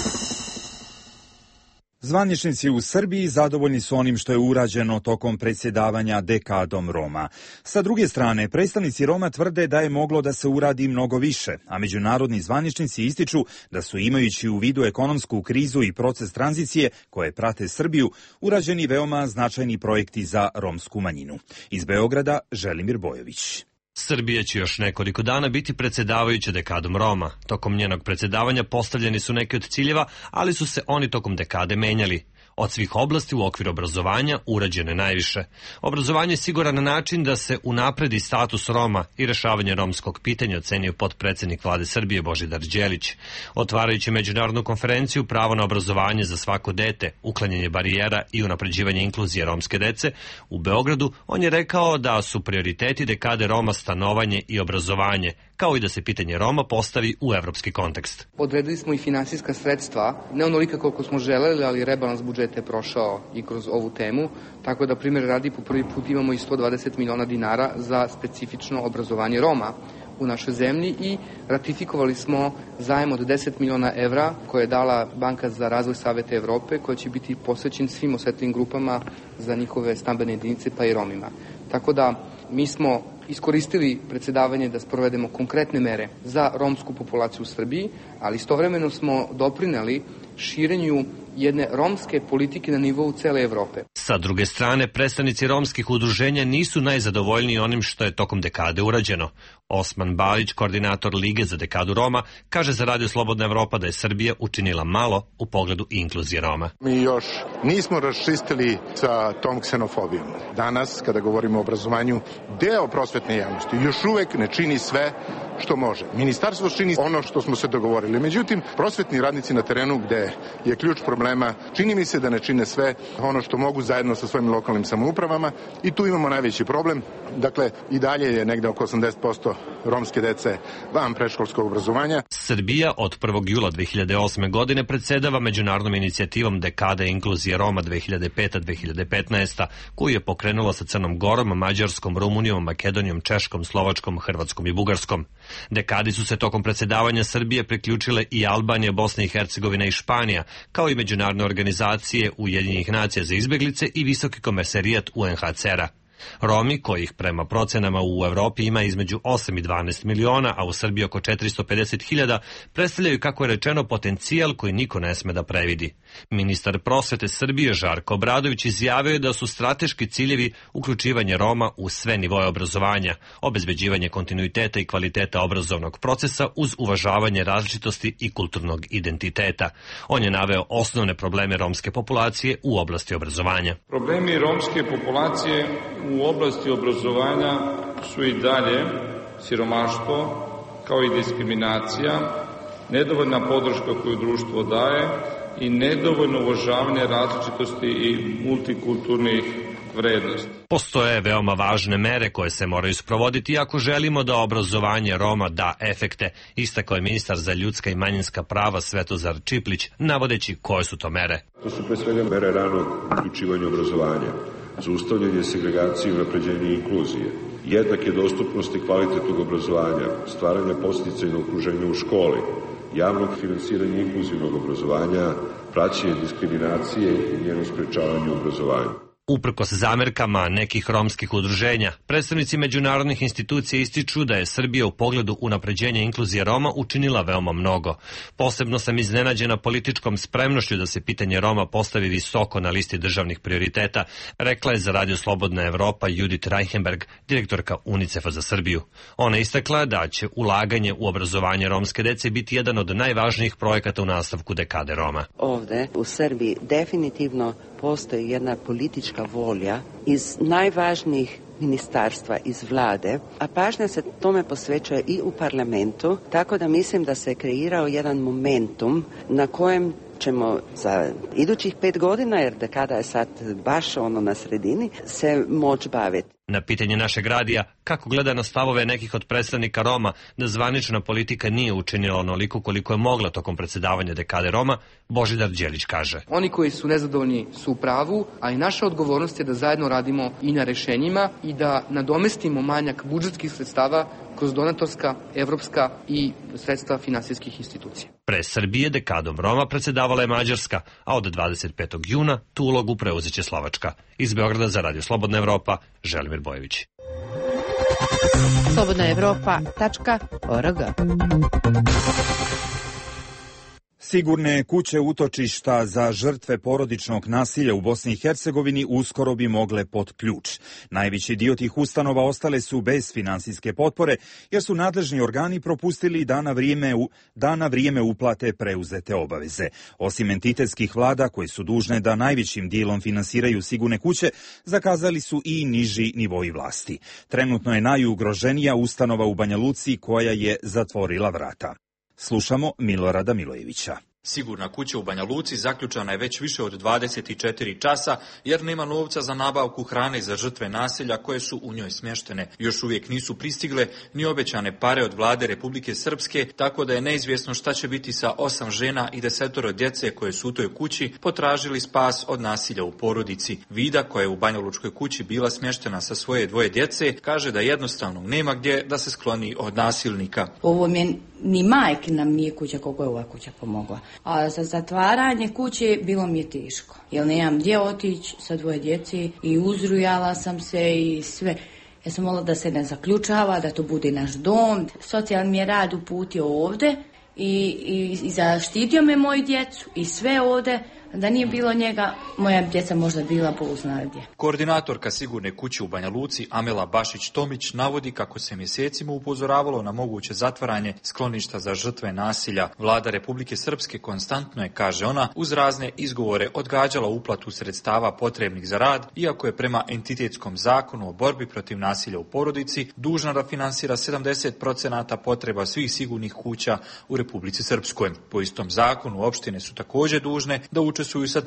Zvaničnici u Srbiji zadovoljni su onim što je urađeno tokom predsjedavanja dekadom Roma. Sa druge strane, predstavnici Roma tvrde da je moglo da se uradi mnogo više, a međunarodni zvaničnici ističu da su, imajući u vidu ekonomsku krizu i proces tranzicije koje prate Srbiju, urađeni veoma značajni projekti za romsku manjinu. Iz Beograda, Želimir Bojović. Srbija će još nekoliko dana biti predsjedavajuća dekadom Roma. Tokom njenog predsjedavanja postavljeni su neki od ciljeva, ali su se oni tokom dekade menjali. Od svih oblasti u okviru obrazovanja urađeno je najviše. Obrazovanje je siguran način da se unapredi status Roma i rešavanje romskog pitanja, ocenio potpredsednik Vlade Srbije Božidar Đelić. Otvarajući međunarodnu konferenciju Pravo na obrazovanje za svako dete, uklanjanje barijera i unapređivanje inkluzije romske dece u Beogradu, on je rekao da su prioriteti dekade Roma stanovanje i obrazovanje, kao i da se pitanje Roma postavi u evropski kontekst. Odredili smo i finansijska sredstva, ne onolika koliko smo želeli, ali rebalans budžeta je prošao i kroz ovu temu, tako da primjer radi po prvi put imamo i 120 miliona dinara za specifično obrazovanje Roma u našoj zemlji i ratifikovali smo zajam od 10 miliona evra koje je dala Banka za razvoj Saveta Evrope, koja će biti posvećen svim osetljivim grupama za njihove stambene jedinice pa i Romima. Tako da mi smo iskoristili predsjedavanje da sprovedemo konkretne mere za romsku populaciju u Srbiji, ali istovremeno smo doprineli širenju jedne romske politike na nivou cele Evrope. Sa druge strane, predstavnici romskih udruženja nisu najzadovoljniji onim što je tokom dekade urađeno. Osman Balić, koordinator Lige za dekadu Roma, kaže za Radio Slobodna Evropa da je Srbija učinila malo u pogledu inkluzije Roma. Mi još nismo raščistili sa tom ksenofobijom. Danas, kada govorimo o obrazovanju, deo prosvetne javnosti još uvek ne čini sve što može. Ministarstvo čini ono što smo se dogovorili. Međutim, prosvetni radnici na terenu gde je ključ problema, čini mi se da ne čine sve ono što mogu zajedno sa svojim lokalnim samoupravama i tu imamo najveći problem. Dakle, i dalje je negde oko 80% romske dece van predškolskog obrazovanja. Srbija od 1. jula 2008. godine predsedava međunarodnom inicijativom Dekade inkluzije Roma 2005-2015, koju je pokrenula sa Crnom Gorom, Mađarskom, Rumunijom, Makedonijom, Češkom, Slovačkom, Hrvatskom i Bugarskom. Dekadi su se tokom predsedavanja Srbije priključile i Albanija, Bosna i Hercegovina i Španija, kao i međunarodne organizacije Ujedinjenih nacija za izbeglice i Visoki komesarijat UNHCR-a. Romi, kojih prema procenama u Evropi ima između 8 i 12 miliona, a u Srbiji oko 450.000, predstavljaju, kako je rečeno, potencijal koji niko ne sme da previdi. Ministar prosvete Srbije Žarko Obradović izjavio je da su strateški ciljevi uključivanje Roma u sve nivoje obrazovanja, obezbeđivanje kontinuiteta i kvaliteta obrazovnog procesa uz uvažavanje različitosti i kulturnog identiteta. On je naveo osnovne probleme romske populacije u oblasti obrazovanja. Problemi romske populacije u oblasti obrazovanja su i dalje siromaštvo, kao i diskriminacija, nedovoljna podrška koju društvo daje i nedovoljno uvažavanje različitosti i multikulturnih vrednosti. Postoje veoma važne mere koje se moraju sprovoditi ako želimo da obrazovanje Roma da efekte, istakao je ministar za ljudska i manjinska prava Svetozar Čiplić, navodeći koje su to mere. To su pre svega mere ranog uključivanja obrazovanja, zaustavljanje segregacije i unapređenje inkluzije, jednake dostupnosti kvalitetnog obrazovanja, stvaranja podsticajnog okruženja u školi, javnog finansiranja inkluzivnog obrazovanja, praćenje diskriminacije i njeno sprečavanje u obrazovanju. Uprkos zamerkama nekih romskih udruženja, predstavnici međunarodnih institucija ističu da je Srbija u pogledu unapređenja inkluzije Roma učinila veoma mnogo. Posebno sam iznenađena političkom spremnošću da se pitanje Roma postavi visoko na listi državnih prioriteta, rekla je za Radio Slobodna Evropa Judith Reichenberg, direktorka UNICEF-a za Srbiju. Ona istakla da će ulaganje u obrazovanje romske dece biti jedan od najvažnijih projekata u nastavku dekade Roma. Ovde u Srbiji definitivno postoji jedna politička volja iz najvažnijih ministarstva, iz vlade, a pažnja se tome posvećuje i u parlamentu, tako da mislim da se kreirao jedan momentum na kojem ćemo za idućih 5 godina, jer dekada je sad baš na sredini, se moći baviti. Na pitanje našeg radija kako gleda na stavove nekih od predstavnika Roma da zvanična politika nije učinila onoliko koliko je mogla tokom predsjedavanja dekade Roma, Božidar Đelić kaže. Oni koji su nezadovoljni su u pravu, a i naša odgovornost je da zajedno radimo i na rešenjima i da nadomestimo manjak budžetskih sredstava kroz donatorska, evropska i sredstva finansijskih institucija. Pre Srbije dekadom Roma predsjedavala je Mađarska, a od 25. juna tu ulogu preuzeće Slovačka. Iz Beograda za Radio Slobodna Evropa, Želimir Bojević. slobodnaevropa.org. Sigurne kuće utočišta za žrtve porodičnog nasilja u Bosni i Hercegovini uskoro bi mogle pod ključ. Najveći dio tih ustanova ostale su bez finansijske potpore, jer su nadležni organi propustili da na vrijeme uplate preuzete obaveze. Osim entitetskih vlada, koje su dužne da najvećim dijelom finansiraju sigurne kuće, zakazali su i niži nivoi vlasti. Trenutno je najugroženija ustanova u Banja Luci koja je zatvorila vrata. Slušamo Milorada Milojevića. Sigurna kuća u Banja Luci zaključana je već više od 24 časa jer nema novca za nabavku hrane za žrtve nasilja koje su u njoj smještene. Još uvijek nisu pristigle ni obećane pare od vlade Republike Srpske, tako da je neizvjesno šta će biti sa 8 žena i 10 djece koje su u toj kući potražili spas od nasilja u porodici. Vida, koja je u banjalučkoj kući bila smještena sa svoje 2 djece, kaže da jednostavno nema gdje da se skloni od nasilnika. Ovo mi ni majke nam nije kuća koliko je ova kuća pomogla. A za zatvaranje kuće bilo mi je teško, jer nemam gdje otići sa 2 djece i uzrujala sam se i sve. Ja sam molila da se ne zaključava, da to bude naš dom. Socijalni mi je rad uputio ovdje i zaštitio me moju djecu i sve ovdje. Da nije bilo njega, moja djeca možda bila Bog zna gdje. Koordinatorka sigurne kuće u Banja Luci, Amela Bašić-Tomić, navodi kako se mjesecima upozoravalo na moguće zatvaranje skloništa za žrtve nasilja. Vlada Republike Srpske konstantno je, kaže ona, uz razne izgovore odgađala uplatu sredstava potrebnih za rad, iako je prema entitetskom zakonu o borbi protiv nasilja u porodici dužna da finansira 70% potreba svih sigurnih kuća u Republici Srpskoj. Po istom zakonu opštine su također dužne da učestvuju sa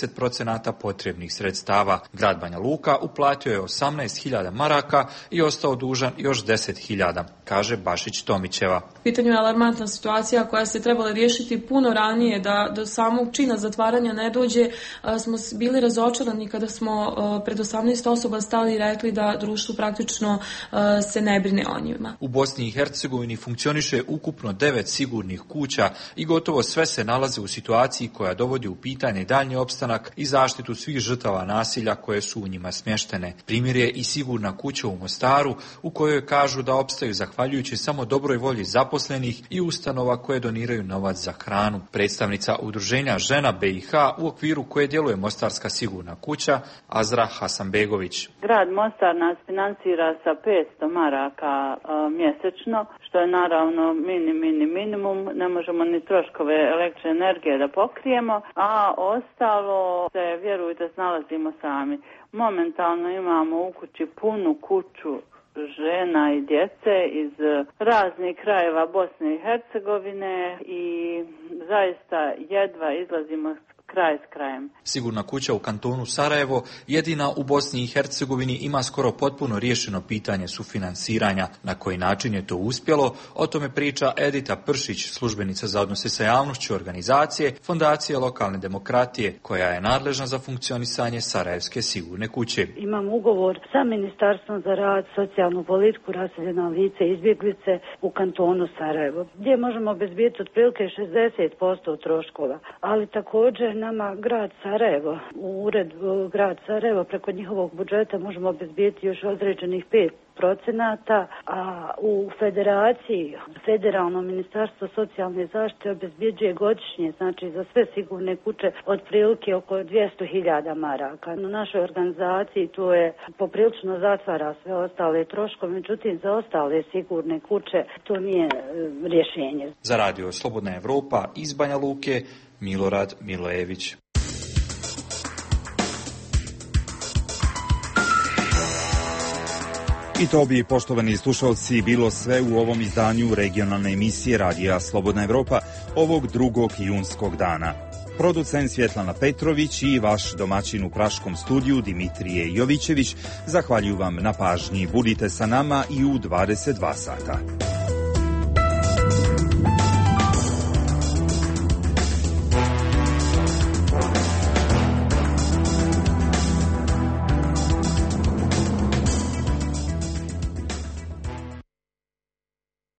30% potrebnih sredstava. Grad Banja Luka uplatio je 18.000 maraka i ostao dužan još 10.000, kaže Bašić-Tomićeva. U pitanju je alarmantna situacija koja se trebala riješiti puno ranije, da do samog čina zatvaranja ne dođe. Smo bili razočarani kada smo pred 18 osoba stali i rekli da društvo praktično se ne brine o njima. U Bosni i Hercegovini funkcioniše ukupno 9 sigurnih kuća i gotovo sve se nalaze u situaciji koja dovodi u pitanje daljnji opstanak i zaštitu svih žrtava nasilja koje su u njima smještene. Primjer je i sigurna kuća u Mostaru, u kojoj kažu da opstaju zahvaljujući samo dobroj volji zaposlenih i ustanova koje doniraju novac za hranu. Predstavnica udruženja Žena BiH, u okviru koje djeluje Mostarska sigurna kuća, Azra Hasanbegović. Grad Mostar nas financira sa 500 maraka mjesečno, što je naravno minimum. Ne možemo ni troškove električne energije da pokrijemo, a ostalo se, vjerujte, snalazimo sami. Momentalno imamo u kući punu kuću žena i djece iz raznih krajeva Bosne i Hercegovine i zaista jedva izlazimo kraj s krajem. Sigurna kuća u kantonu Sarajevo, jedina u Bosni i Hercegovini, ima skoro potpuno riješeno pitanje sufinansiranja. Na koji način je to uspjelo, o tome priča Edita Pršić, službenica za odnose sa javnošću organizacije Fondacije lokalne demokratije, koja je nadležna za funkcionisanje Sarajevske sigurne kuće. Imam ugovor sa Ministarstvom za rad, socijalnu politiku, raseljena lice, izbjeglice u kantonu Sarajevo, gdje možemo obezbijeti otprilike 60% troškova, ali također nama grad Sarajevo, u ured grad Sarajevo, preko njihovog budžeta možemo obezbijeti još određenih 5%, a u federaciji, federalno ministarstvo socijalne zaštite obezbjeđuje godišnje, znači za sve sigurne kuće, otprilike oko 200.000 maraka. Na našoj organizaciji to je poprilično zatvara sve ostale troškove, međutim za ostale sigurne kuće to nije rješenje. Za Radio Slobodna Evropa iz Banja Luke, Milorad Milojević. I to bi, poštovani slušalci, bilo sve u ovom izdanju regionalne emisije Radija Slobodna Evropa ovog 2. junskog dana. Producent Svjetlana Petrović i vaš domaćin u praškom studiju Dimitrije Jovićević zahvaljuju vam na pažnji. Budite sa nama i u 22 sata.